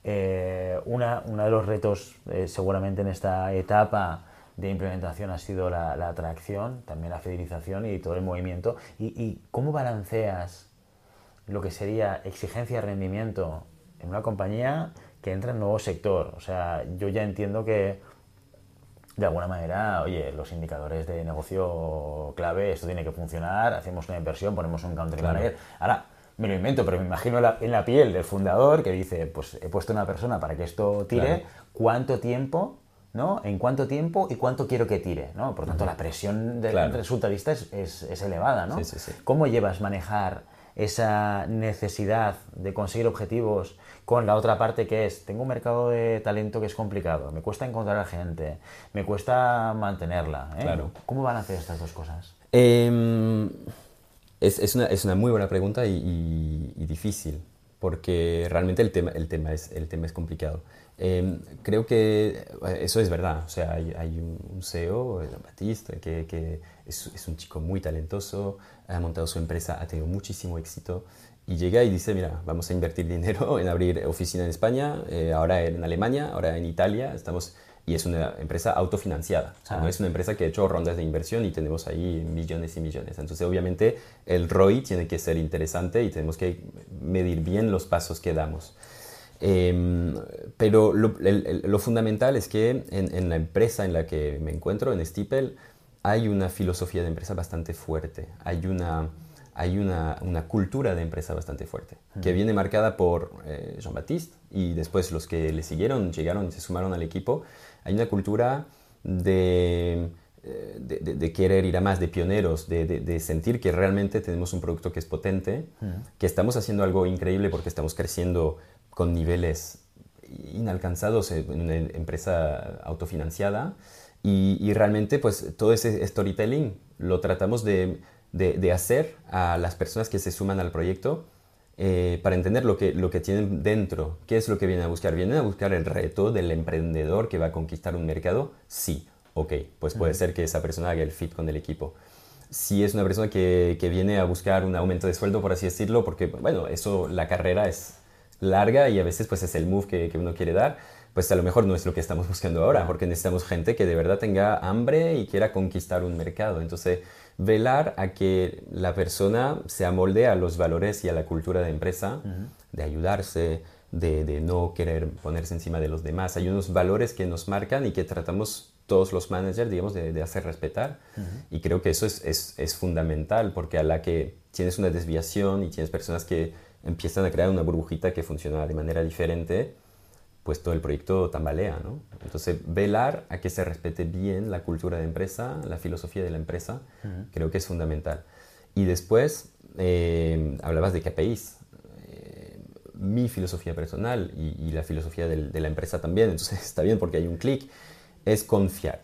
Uno de los retos seguramente en esta etapa de implementación ha sido la atracción, también la fidelización y todo el movimiento. ¿Y cómo balanceas lo que sería exigencia y rendimiento en una compañía que entra en un nuevo sector? O sea, yo ya entiendo que De alguna manera, oye, los indicadores de negocio clave, esto tiene que funcionar, hacemos una inversión, ponemos un country manager. Ahora, me lo invento, pero me imagino en la piel del fundador que dice, pues he puesto una persona para que esto tire, ¿cuánto tiempo, ¿no? ¿En cuánto tiempo y cuánto quiero que tire, ¿no? Por tanto, la presión del resultadista es elevada, ¿no? Sí. ¿Cómo llevas manejar esa necesidad de conseguir objetivos con la otra parte que es, tengo un mercado de talento que es complicado, me cuesta encontrar a gente, me cuesta mantenerla, ¿eh? Claro. ¿Cómo van a hacer estas dos cosas? Es una muy buena pregunta y difícil, porque realmente el tema es complicado. Creo que eso es verdad. O sea, hay un CEO, Jean-Baptiste, que es un chico muy talentoso, ha montado su empresa, ha tenido muchísimo éxito y llega y dice, mira, vamos a invertir dinero en abrir oficina en España, ahora en Alemania, ahora en Italia, y es una empresa autofinanciada. O sea, no es una empresa que ha hecho rondas de inversión y tenemos ahí millones y millones. Entonces, obviamente, el ROI tiene que ser interesante y tenemos que medir bien los pasos que damos. Pero lo fundamental es que en la empresa en la que me encuentro, en Stipel, hay una filosofía de empresa bastante fuerte. Hay una cultura de empresa bastante fuerte, que viene marcada por Jean-Baptiste y después los que le siguieron, llegaron y se sumaron al equipo. Hay una cultura de querer ir a más, de pioneros, de sentir que realmente tenemos un producto que es potente, que estamos haciendo algo increíble porque estamos creciendo con niveles inalcanzados en una empresa autofinanciada y realmente pues todo ese storytelling lo tratamos de hacer a las personas que se suman al proyecto para entender lo que tienen dentro. ¿Qué es lo que vienen a buscar? ¿Vienen a buscar el reto del emprendedor que va a conquistar un mercado? Sí. Ok, pues puede ser que esa persona haga el fit con el equipo. Si es una persona que viene a buscar un aumento de sueldo, por así decirlo, porque, bueno, eso, la carrera es larga y a veces pues es el move que uno quiere dar, pues a lo mejor no es lo que estamos buscando ahora, porque necesitamos gente que de verdad tenga hambre y quiera conquistar un mercado. Entonces, velar a que la persona se amolde a los valores y a la cultura de empresa, de ayudarse, de no querer ponerse encima de los demás. Hay unos valores que nos marcan y que tratamos todos los managers, digamos, de hacer respetar. Y creo que eso es fundamental, porque a la que tienes una desviación y tienes personas que empiezan a crear una burbujita que funciona de manera diferente, pues todo el proyecto tambalea, ¿no? Entonces, velar a que se respete bien la cultura de empresa, la filosofía de la empresa, creo que es fundamental. Y después, hablabas de KPIs. Mi filosofía personal y la filosofía de la empresa también, entonces está bien porque hay un clic, es confiar.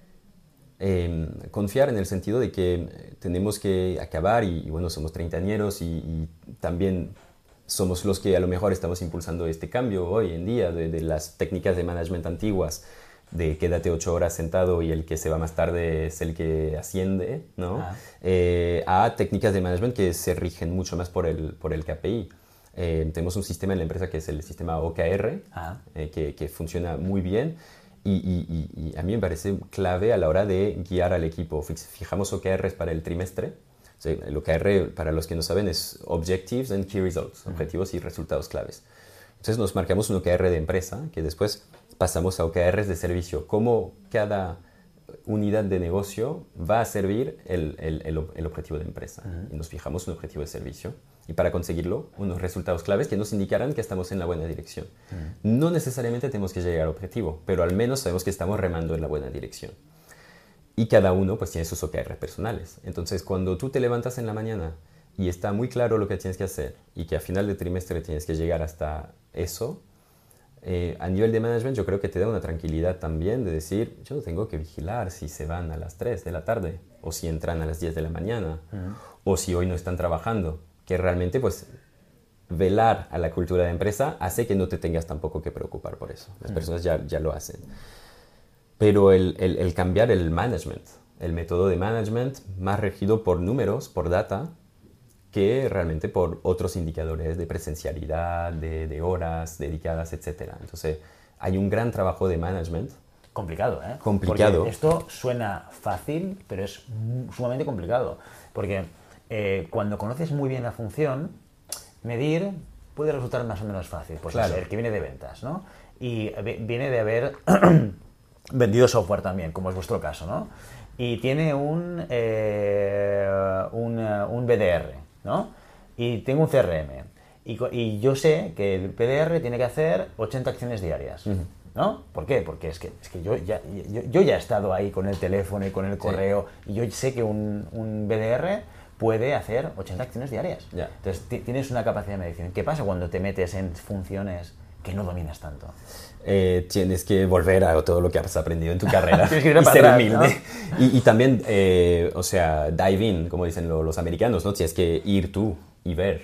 Confiar en el sentido de que tenemos que acabar, y bueno, somos treintañeros y también somos los que a lo mejor estamos impulsando este cambio hoy en día de las técnicas de management antiguas, de quédate 8 horas sentado y el que se va más tarde es el que asciende, ¿no? A técnicas de management que se rigen mucho más por el KPI. Tenemos un sistema en la empresa que es el sistema OKR, que funciona muy bien. Y a mí me parece clave a la hora de guiar al equipo. Fijamos OKRs para el trimestre. O sea, el OKR, para los que no saben, es Objectives and Key Results, objetivos y resultados claves. Entonces nos marcamos un OKR de empresa, que después pasamos a OKRs de servicio. Cómo cada unidad de negocio va a servir el objetivo de empresa. Y nos fijamos un objetivo de servicio. Y para conseguirlo, unos resultados claves que nos indicarán que estamos en la buena dirección. No necesariamente tenemos que llegar al objetivo, pero al menos sabemos que estamos remando en la buena dirección. Y cada uno pues tiene sus OKR personales. Entonces, cuando tú te levantas en la mañana y está muy claro lo que tienes que hacer y que a final de trimestre tienes que llegar hasta eso, a nivel de management yo creo que te da una tranquilidad también de decir, yo no tengo que vigilar si se van a las 3 de la tarde o si entran a las 10 de la mañana o si hoy no están trabajando. Que realmente pues velar a la cultura de empresa hace que no te tengas tampoco que preocupar por eso. Las personas ya lo hacen. Pero el cambiar el management, el método de management más regido por números, por data, que realmente por otros indicadores de presencialidad, de horas dedicadas, etc. Entonces, hay un gran trabajo de management. Complicado, ¿eh? Complicado. Porque esto suena fácil, pero es sumamente complicado. Porque cuando conoces muy bien la función, medir puede resultar más o menos fácil. Pues claro. saber que viene de ventas, ¿no? Y viene de haber vendido software también, como es vuestro caso, ¿no? Y tiene un BDR, ¿no? Y tengo un CRM. Y yo sé que el PDR tiene que hacer 80 acciones diarias, ¿no? ¿Por qué? Porque es que yo ya he estado ahí con el teléfono y con el correo, y yo sé que un BDR puede hacer 80 acciones diarias. Ya. Entonces tienes una capacidad de medición. ¿Qué pasa cuando te metes en funciones que no dominas tanto? Tienes que volver a todo lo que has aprendido en tu carrera Tienes que ir y para ser atrás, humilde. ¿no? Y también, o sea, dive in, como dicen los americanos, ¿no? Tienes que ir tú y ver.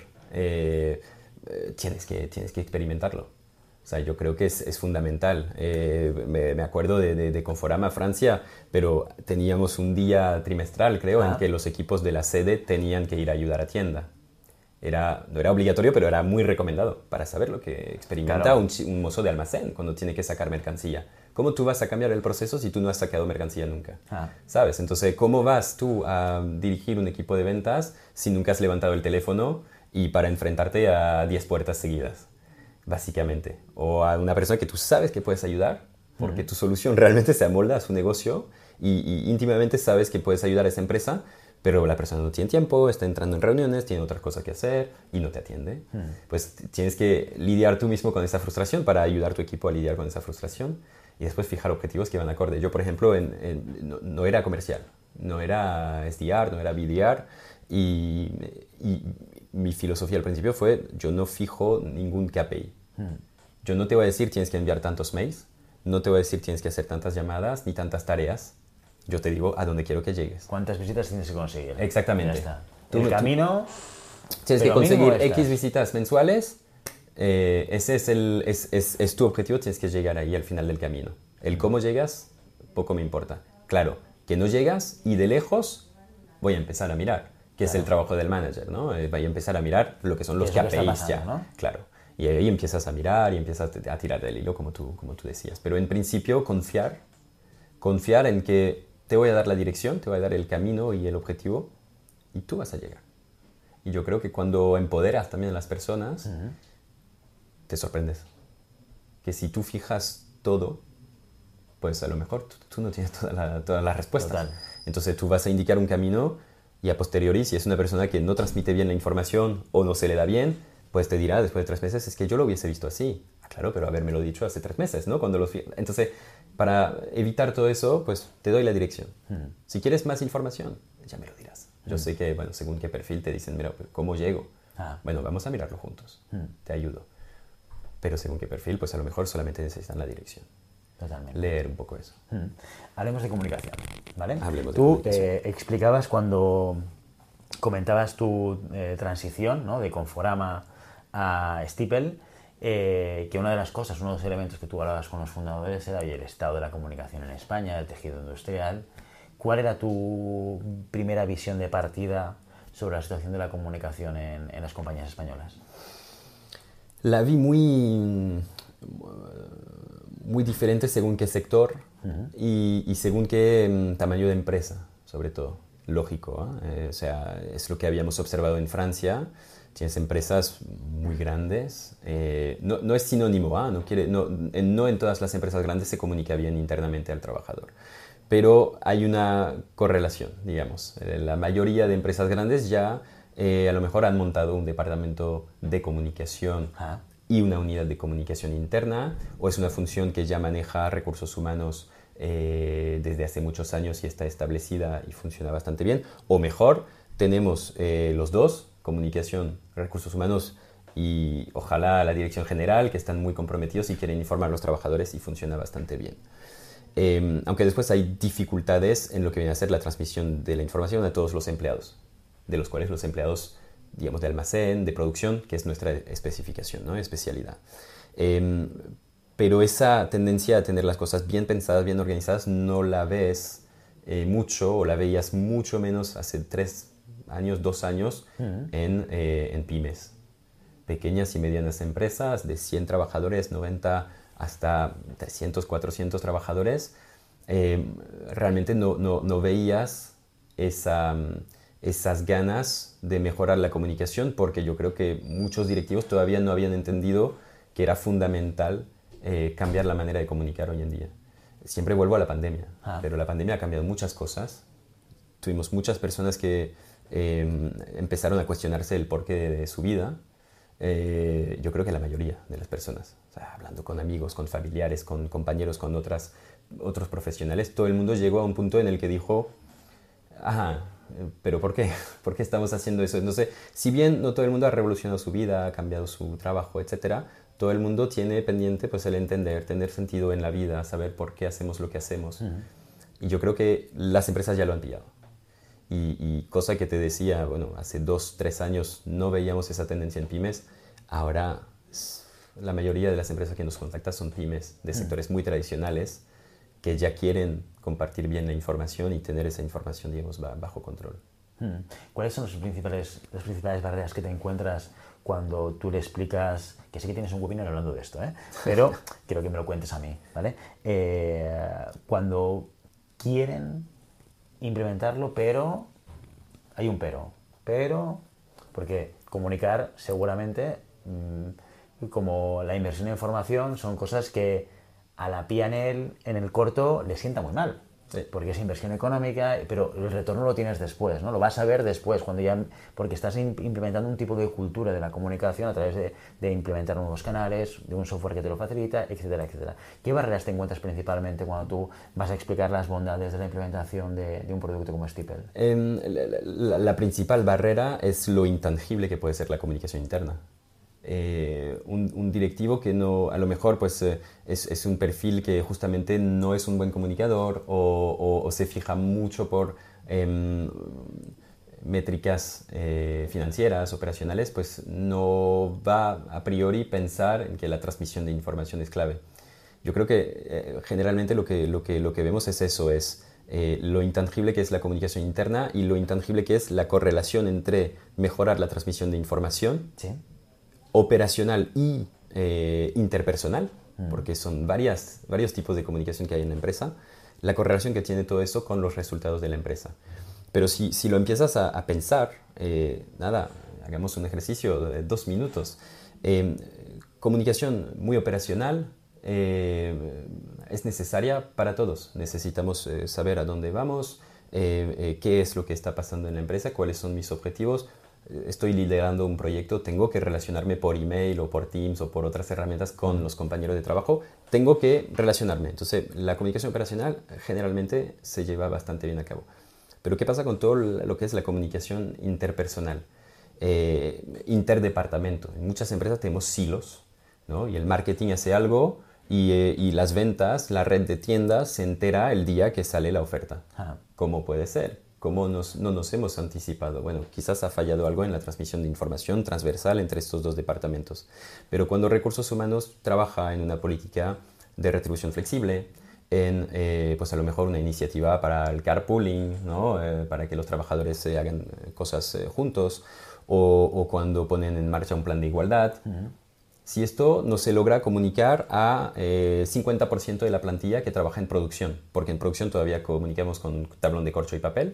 Tienes que experimentarlo. O sea, yo creo que es fundamental. Me acuerdo de Conforama, Francia, pero teníamos un día trimestral, creo, en que los equipos de la sede tenían que ir a ayudar a tienda. No era obligatorio, pero era muy recomendado para saber lo que experimenta Claro. un mozo de almacén cuando tiene que sacar mercancía. ¿Cómo tú vas a cambiar el proceso si tú no has sacado mercancía nunca? ¿Sabes? Entonces, ¿cómo vas tú a dirigir un equipo de ventas si nunca has levantado el teléfono y para enfrentarte a 10 puertas seguidas? Básicamente. O a una persona que tú sabes que puedes ayudar porque tu solución realmente se amolda a su negocio y íntimamente sabes que puedes ayudar a esa empresa, pero la persona no tiene tiempo, está entrando en reuniones, tiene otras cosas que hacer y no te atiende. Pues tienes que lidiar tú mismo con esa frustración para ayudar a tu equipo a lidiar con esa frustración y después fijar objetivos que van acorde. Yo, por ejemplo, no era comercial, no era SDR, no era BDR y mi filosofía al principio fue yo no fijo ningún KPI. Yo no te voy a decir tienes que enviar tantos mails, no te voy a decir tienes que hacer tantas llamadas ni tantas tareas. Yo te digo a dónde quiero que llegues. ¿Cuántas visitas tienes que conseguir? Exactamente. Ya está. El camino... Tienes que pero conseguir mínimo X estas. visitas mensuales. Ese es tu objetivo, tienes que llegar ahí al final del camino. El cómo llegas, poco me importa. Claro, que no llegas y de lejos voy a empezar a mirar, que es el trabajo del manager, ¿no? Voy a empezar a mirar lo que son los ¿Qué es lo que está KPIs pasando, ya, no? claro. Y ahí empiezas a mirar y empiezas a tirar del hilo, como tú decías. Pero en principio, confiar en que te voy a dar la dirección, te voy a dar el camino y el objetivo y tú vas a llegar. Y yo creo que cuando empoderas también a las personas, te sorprendes. Que si tú fijas todo, pues a lo mejor tú no tienes todas las respuestas. Total. Entonces tú vas a indicar un camino y a posteriori, si es una persona que no transmite bien la información o no se le da bien, pues te dirá después de 3 meses, es que yo lo hubiese visto así. Ah, claro, pero habérmelo dicho hace 3 meses, ¿no? Entonces, para evitar todo eso, pues te doy la dirección. Si quieres más información, ya me lo dirás. Yo sé que, bueno, según qué perfil te dicen, mira, ¿cómo llego? Bueno, vamos a mirarlo juntos. Te ayudo. Pero según qué perfil, pues a lo mejor solamente necesitan la dirección. Totalmente. Leer un poco eso. Hablemos de comunicación, ¿vale? Hablemos de Tú comunicación. explicabas cuando comentabas tu transición, ¿no? De Conforama a Stipel, que una de las cosas, uno de los elementos que tú hablabas con los fundadores era el estado de la comunicación en España, el tejido industrial. ¿Cuál era tu primera visión de partida sobre la situación de la comunicación en las compañías españolas? La vi muy diferente según qué sector y según qué tamaño de empresa, sobre todo. Lógico, ¿eh? O sea, es lo que habíamos observado en Francia. Tienes empresas muy grandes. No es sinónimo, ¿eh? No en todas las empresas grandes se comunica bien internamente al trabajador. Pero hay una correlación, digamos. La mayoría de empresas grandes ya a lo mejor han montado un departamento de comunicación y una unidad de comunicación interna, o es una función que ya maneja recursos humanos desde hace muchos años y está establecida y funciona bastante bien, o mejor, tenemos los dos, comunicación, recursos humanos y ojalá la dirección general, que están muy comprometidos y quieren informar a los trabajadores y funciona bastante bien. Aunque después hay dificultades en lo que viene a ser la transmisión de la información a todos los empleados, de los cuales los empleados, digamos, de almacén, de producción, que es nuestra especificación, ¿no? Especialidad. Pero esa tendencia a tener las cosas bien pensadas, bien organizadas, no la ves mucho, o la veías mucho menos hace 3 años, 2 años en pymes. Pequeñas y medianas empresas de 100 trabajadores, 90 hasta 300, 400 trabajadores. Realmente no veías esas ganas de mejorar la comunicación, porque yo creo que muchos directivos todavía no habían entendido que era fundamental cambiar la manera de comunicar hoy en día. siempre vuelvo a la pandemia, Ah. pero la pandemia ha cambiado muchas cosas. Tuvimos muchas personas que empezaron a cuestionarse el porqué de su vida. Yo creo que la mayoría de las personas, o sea, hablando con amigos, con familiares, con compañeros, con otros profesionales, todo el mundo llegó a un punto en el que dijo, ajá, pero ¿por qué? ¿Por qué estamos haciendo eso? Entonces, si bien no todo el mundo ha revolucionado su vida, ha cambiado su trabajo, etcétera, todo el mundo tiene pendiente pues el entender, tener sentido en la vida, saber por qué hacemos lo que hacemos. Y yo creo que las empresas ya lo han pillado. Y cosa que te decía, bueno, hace 2, 3 años no veíamos esa tendencia en pymes, ahora la mayoría de las empresas que nos contactan son pymes de sectores muy tradicionales que ya quieren compartir bien la información y tener esa información, digamos, bajo control. ¿Cuáles son las principales barreras que te encuentras cuando tú le explicas, que sé que tienes un webinar hablando de esto, pero quiero que me lo cuentes a mí, ¿vale? Cuando quieren implementarlo, pero hay un pero, porque comunicar seguramente, como la inversión en información, son cosas que a la P&L en el corto le sienta muy mal. Sí. Porque es inversión económica, pero el retorno lo tienes después, ¿no? Lo vas a ver después, porque estás implementando un tipo de cultura de la comunicación a través de implementar nuevos canales, de un software que te lo facilita, etcétera, etcétera. ¿Qué barreras te encuentras principalmente cuando tú vas a explicar las bondades de la implementación de un producto como Stipple? La principal barrera es lo intangible que puede ser la comunicación interna. Un directivo que no, a lo mejor pues, es un perfil que justamente no es un buen comunicador o se fija mucho por métricas financieras, operacionales, pues no va a priori pensar en que la transmisión de información es clave. Yo creo que generalmente lo que vemos es eso, es lo intangible que es la comunicación interna y lo intangible que es la correlación entre mejorar la transmisión de información, ¿sí?, operacional y interpersonal, porque son varios tipos de comunicación que hay en la empresa, la correlación que tiene todo eso con los resultados de la empresa. Pero si lo empiezas a pensar, hagamos un ejercicio de 2 minutos. Comunicación muy operacional es necesaria para todos. Necesitamos saber a dónde vamos, qué es lo que está pasando en la empresa, cuáles son mis objetivos. Estoy liderando un proyecto, tengo que relacionarme por email o por Teams o por otras herramientas con los compañeros de trabajo, tengo que relacionarme. Entonces, la comunicación operacional generalmente se lleva bastante bien a cabo. Pero ¿qué pasa con todo lo que es la comunicación interpersonal? Interdepartamento. En muchas empresas tenemos silos, ¿no? Y el marketing hace algo y las ventas, la red de tiendas se entera el día que sale la oferta. ¿Cómo puede ser? ¿Cómo no nos hemos anticipado? Bueno, quizás ha fallado algo en la transmisión de información transversal entre estos dos departamentos. Pero cuando Recursos Humanos trabaja en una política de retribución flexible, en pues a lo mejor una iniciativa para el carpooling, ¿no? Para que los trabajadores hagan cosas juntos, o cuando ponen en marcha un plan de igualdad, si esto no se logra comunicar a 50% de la plantilla que trabaja en producción, porque en producción todavía comunicamos con tablón de corcho y papel,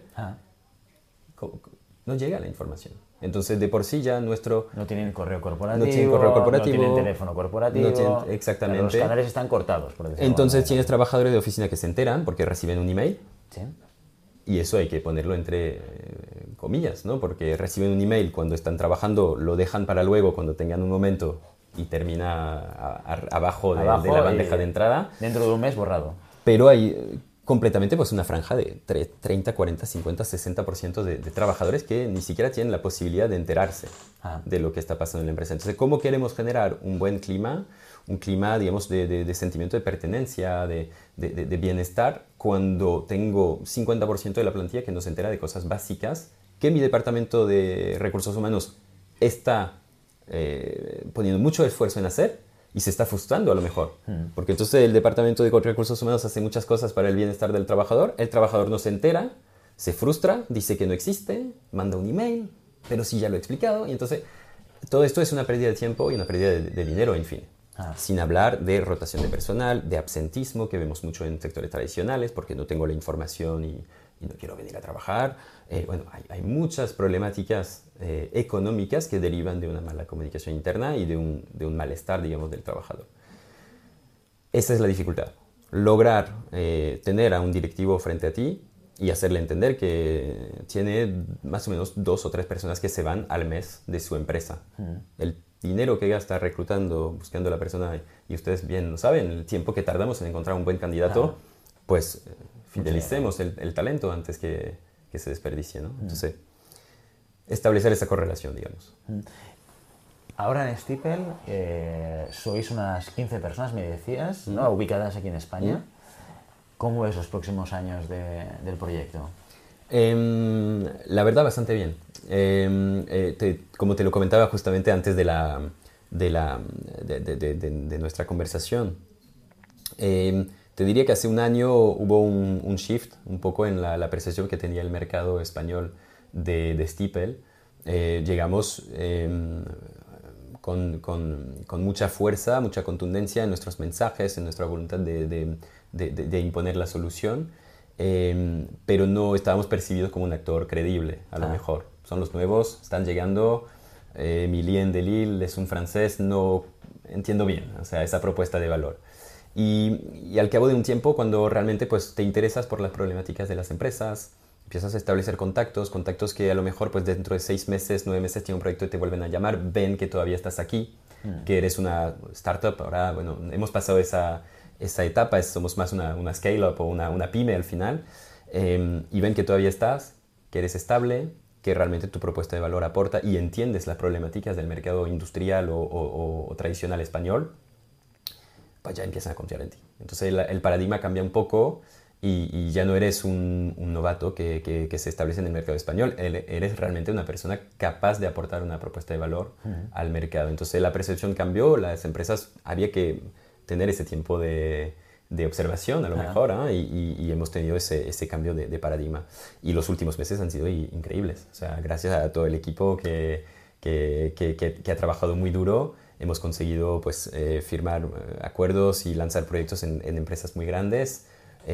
no llega la información. Entonces, de por sí ya nuestro... No tienen correo corporativo, no tienen teléfono corporativo, exactamente. Los canales están cortados, por decirlo. Entonces, tienes trabajadores de oficina que se enteran porque reciben un email. ¿Sí? Y eso hay que ponerlo entre comillas, ¿no? Porque reciben un email cuando están trabajando, lo dejan para luego cuando tengan un momento y termina abajo de la bandeja de entrada. Dentro de un mes borrado. Pero hay completamente pues una franja de 30, 40, 50, 60% de trabajadores que ni siquiera tienen la posibilidad de enterarse de lo que está pasando en la empresa. Entonces, ¿cómo queremos generar un buen clima? Un clima, digamos, de sentimiento de pertenencia, de bienestar, cuando tengo 50% de la plantilla que no se entera de cosas básicas que mi departamento de recursos humanos está poniendo mucho esfuerzo en hacer y se está frustrando a lo mejor. Porque entonces el departamento de recursos humanos hace muchas cosas para el bienestar del trabajador, el trabajador no se entera, se frustra, dice que no existe, manda un email, pero sí ya lo he explicado, y entonces todo esto es una pérdida de tiempo y una pérdida de dinero, en fin. Sin hablar de rotación de personal, de absentismo, que vemos mucho en sectores tradicionales, porque no tengo la información y no quiero venir a trabajar. Bueno, hay muchas problemáticas económicas que derivan de una mala comunicación interna y de un malestar, digamos, del trabajador. Esa es la dificultad. lograr tener a un directivo frente a ti y hacerle entender que tiene más o menos 2 o 3 personas que se van al mes de su empresa. El dinero que gasta reclutando, buscando a la persona, y ustedes bien lo saben, el tiempo que tardamos en encontrar un buen candidato, pues fidelicemos el talento antes que se desperdicie, ¿no? Entonces, establecer esa correlación, digamos. Ahora en Stipel sois unas 15 personas, me decías, ¿no? Ubicadas aquí en España. ¿Cómo ves los próximos años del proyecto? La verdad, bastante bien. Como te lo comentaba justamente antes de nuestra conversación, te diría que hace un año hubo un shift un poco en la percepción que tenía el mercado español de Stipel. Llegamos con mucha fuerza, mucha contundencia en nuestros mensajes, en nuestra voluntad de imponer la solución, pero no estábamos percibidos como un actor creíble, a lo mejor. Son los nuevos, están llegando, Emilien de Lille es un francés, no entiendo bien, o sea, esa propuesta de valor. Y al cabo de un tiempo, cuando realmente pues, te interesas por las problemáticas de las empresas, empiezas a establecer contactos que a lo mejor pues, dentro de 6 meses, 9 meses tiene un proyecto y te vuelven a llamar, ven que todavía estás aquí, que eres una startup. Ahora, bueno, hemos pasado esa etapa, somos más una scale-up o una pyme al final, y ven que todavía estás, que eres estable, que realmente tu propuesta de valor aporta y entiendes las problemáticas del mercado industrial o tradicional español, pues ya empiezan a confiar en ti. Entonces el paradigma cambia un poco y ya no eres un novato que se establece en el mercado español, eres realmente una persona capaz de aportar una propuesta de valor al mercado. Entonces la percepción cambió, las empresas había que tener ese tiempo de observación a lo mejor, ¿eh? y hemos tenido ese cambio de paradigma. Y los últimos meses han sido increíbles. O sea, gracias a todo el equipo que ha trabajado muy duro, hemos conseguido pues, firmar acuerdos y lanzar proyectos en empresas muy grandes,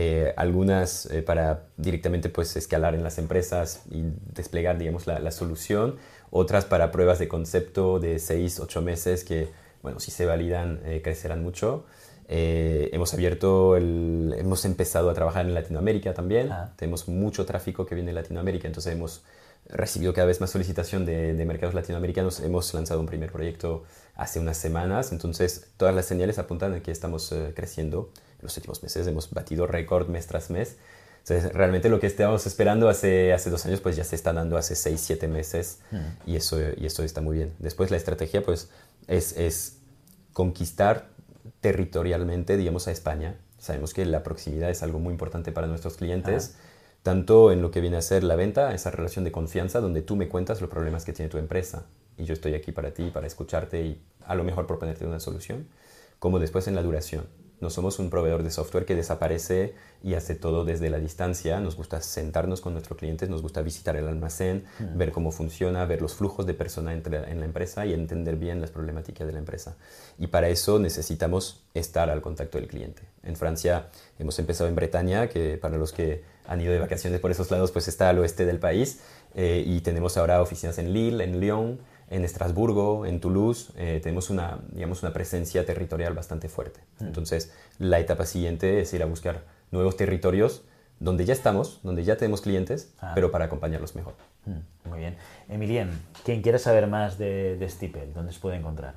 algunas para directamente pues, escalar en las empresas y desplegar digamos, la solución, otras para pruebas de concepto de 6-8 meses que, bueno, si se validan, crecerán mucho. Hemos empezado a trabajar en Latinoamérica también. Tenemos mucho tráfico que viene de Latinoamérica, entonces hemos recibido cada vez más solicitación de mercados latinoamericanos. Hemos lanzado un primer proyecto hace unas semanas, entonces todas las señales apuntan a que estamos creciendo. En los últimos meses hemos batido récord mes tras mes. Entonces, realmente lo que estábamos esperando hace 2 años pues ya se está dando hace 6-7 meses y eso está muy bien. Después la estrategia pues es conquistar territorialmente, digamos, a España. Sabemos que la proximidad es algo muy importante para nuestros clientes, tanto en lo que viene a ser la venta, esa relación de confianza donde tú me cuentas los problemas que tiene tu empresa y yo estoy aquí para ti, para escucharte y a lo mejor proponerte una solución, como después en la duración. No somos un proveedor de software que desaparece y hace todo desde la distancia. Nos gusta sentarnos con nuestros clientes, nos gusta visitar el almacén, ver cómo funciona, ver los flujos de persona en la empresa y entender bien las problemáticas de la empresa. Y para eso necesitamos estar al contacto del cliente. En Francia hemos empezado en Bretaña, que para los que han ido de vacaciones por esos lados, pues está al oeste del país. Y tenemos ahora oficinas en Lille, en Lyon, en Estrasburgo, en Toulouse. Tenemos una presencia territorial bastante fuerte. Entonces, la etapa siguiente es ir a buscar nuevos territorios donde ya estamos, donde ya tenemos clientes, pero para acompañarlos mejor. Muy bien. Emilien, quien quiera saber más de Stipel, ¿dónde se puede encontrar?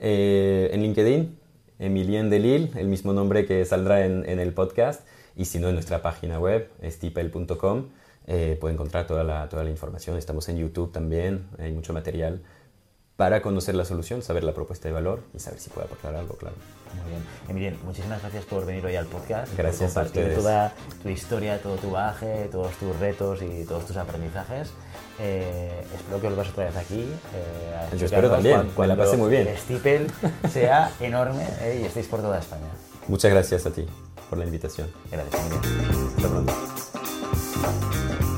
En LinkedIn, Emilien de Lille, el mismo nombre que saldrá en el podcast, y si no, en nuestra página web, stipel.com, puede encontrar toda la información. Estamos en YouTube también, hay mucho material para conocer la solución, saber la propuesta de valor y saber si puede aportar algo, claro. Muy bien. Emilien, muchísimas gracias por venir hoy al podcast. Gracias por a ustedes. Toda tu historia, todo tu bagaje, todos tus retos y todos tus aprendizajes. Espero que vuelvas otra vez aquí. Yo espero también, me la pasé muy bien. Stipel sea enorme y estéis por toda España. Muchas gracias a ti por la invitación. Gracias, Emilien. Hasta pronto.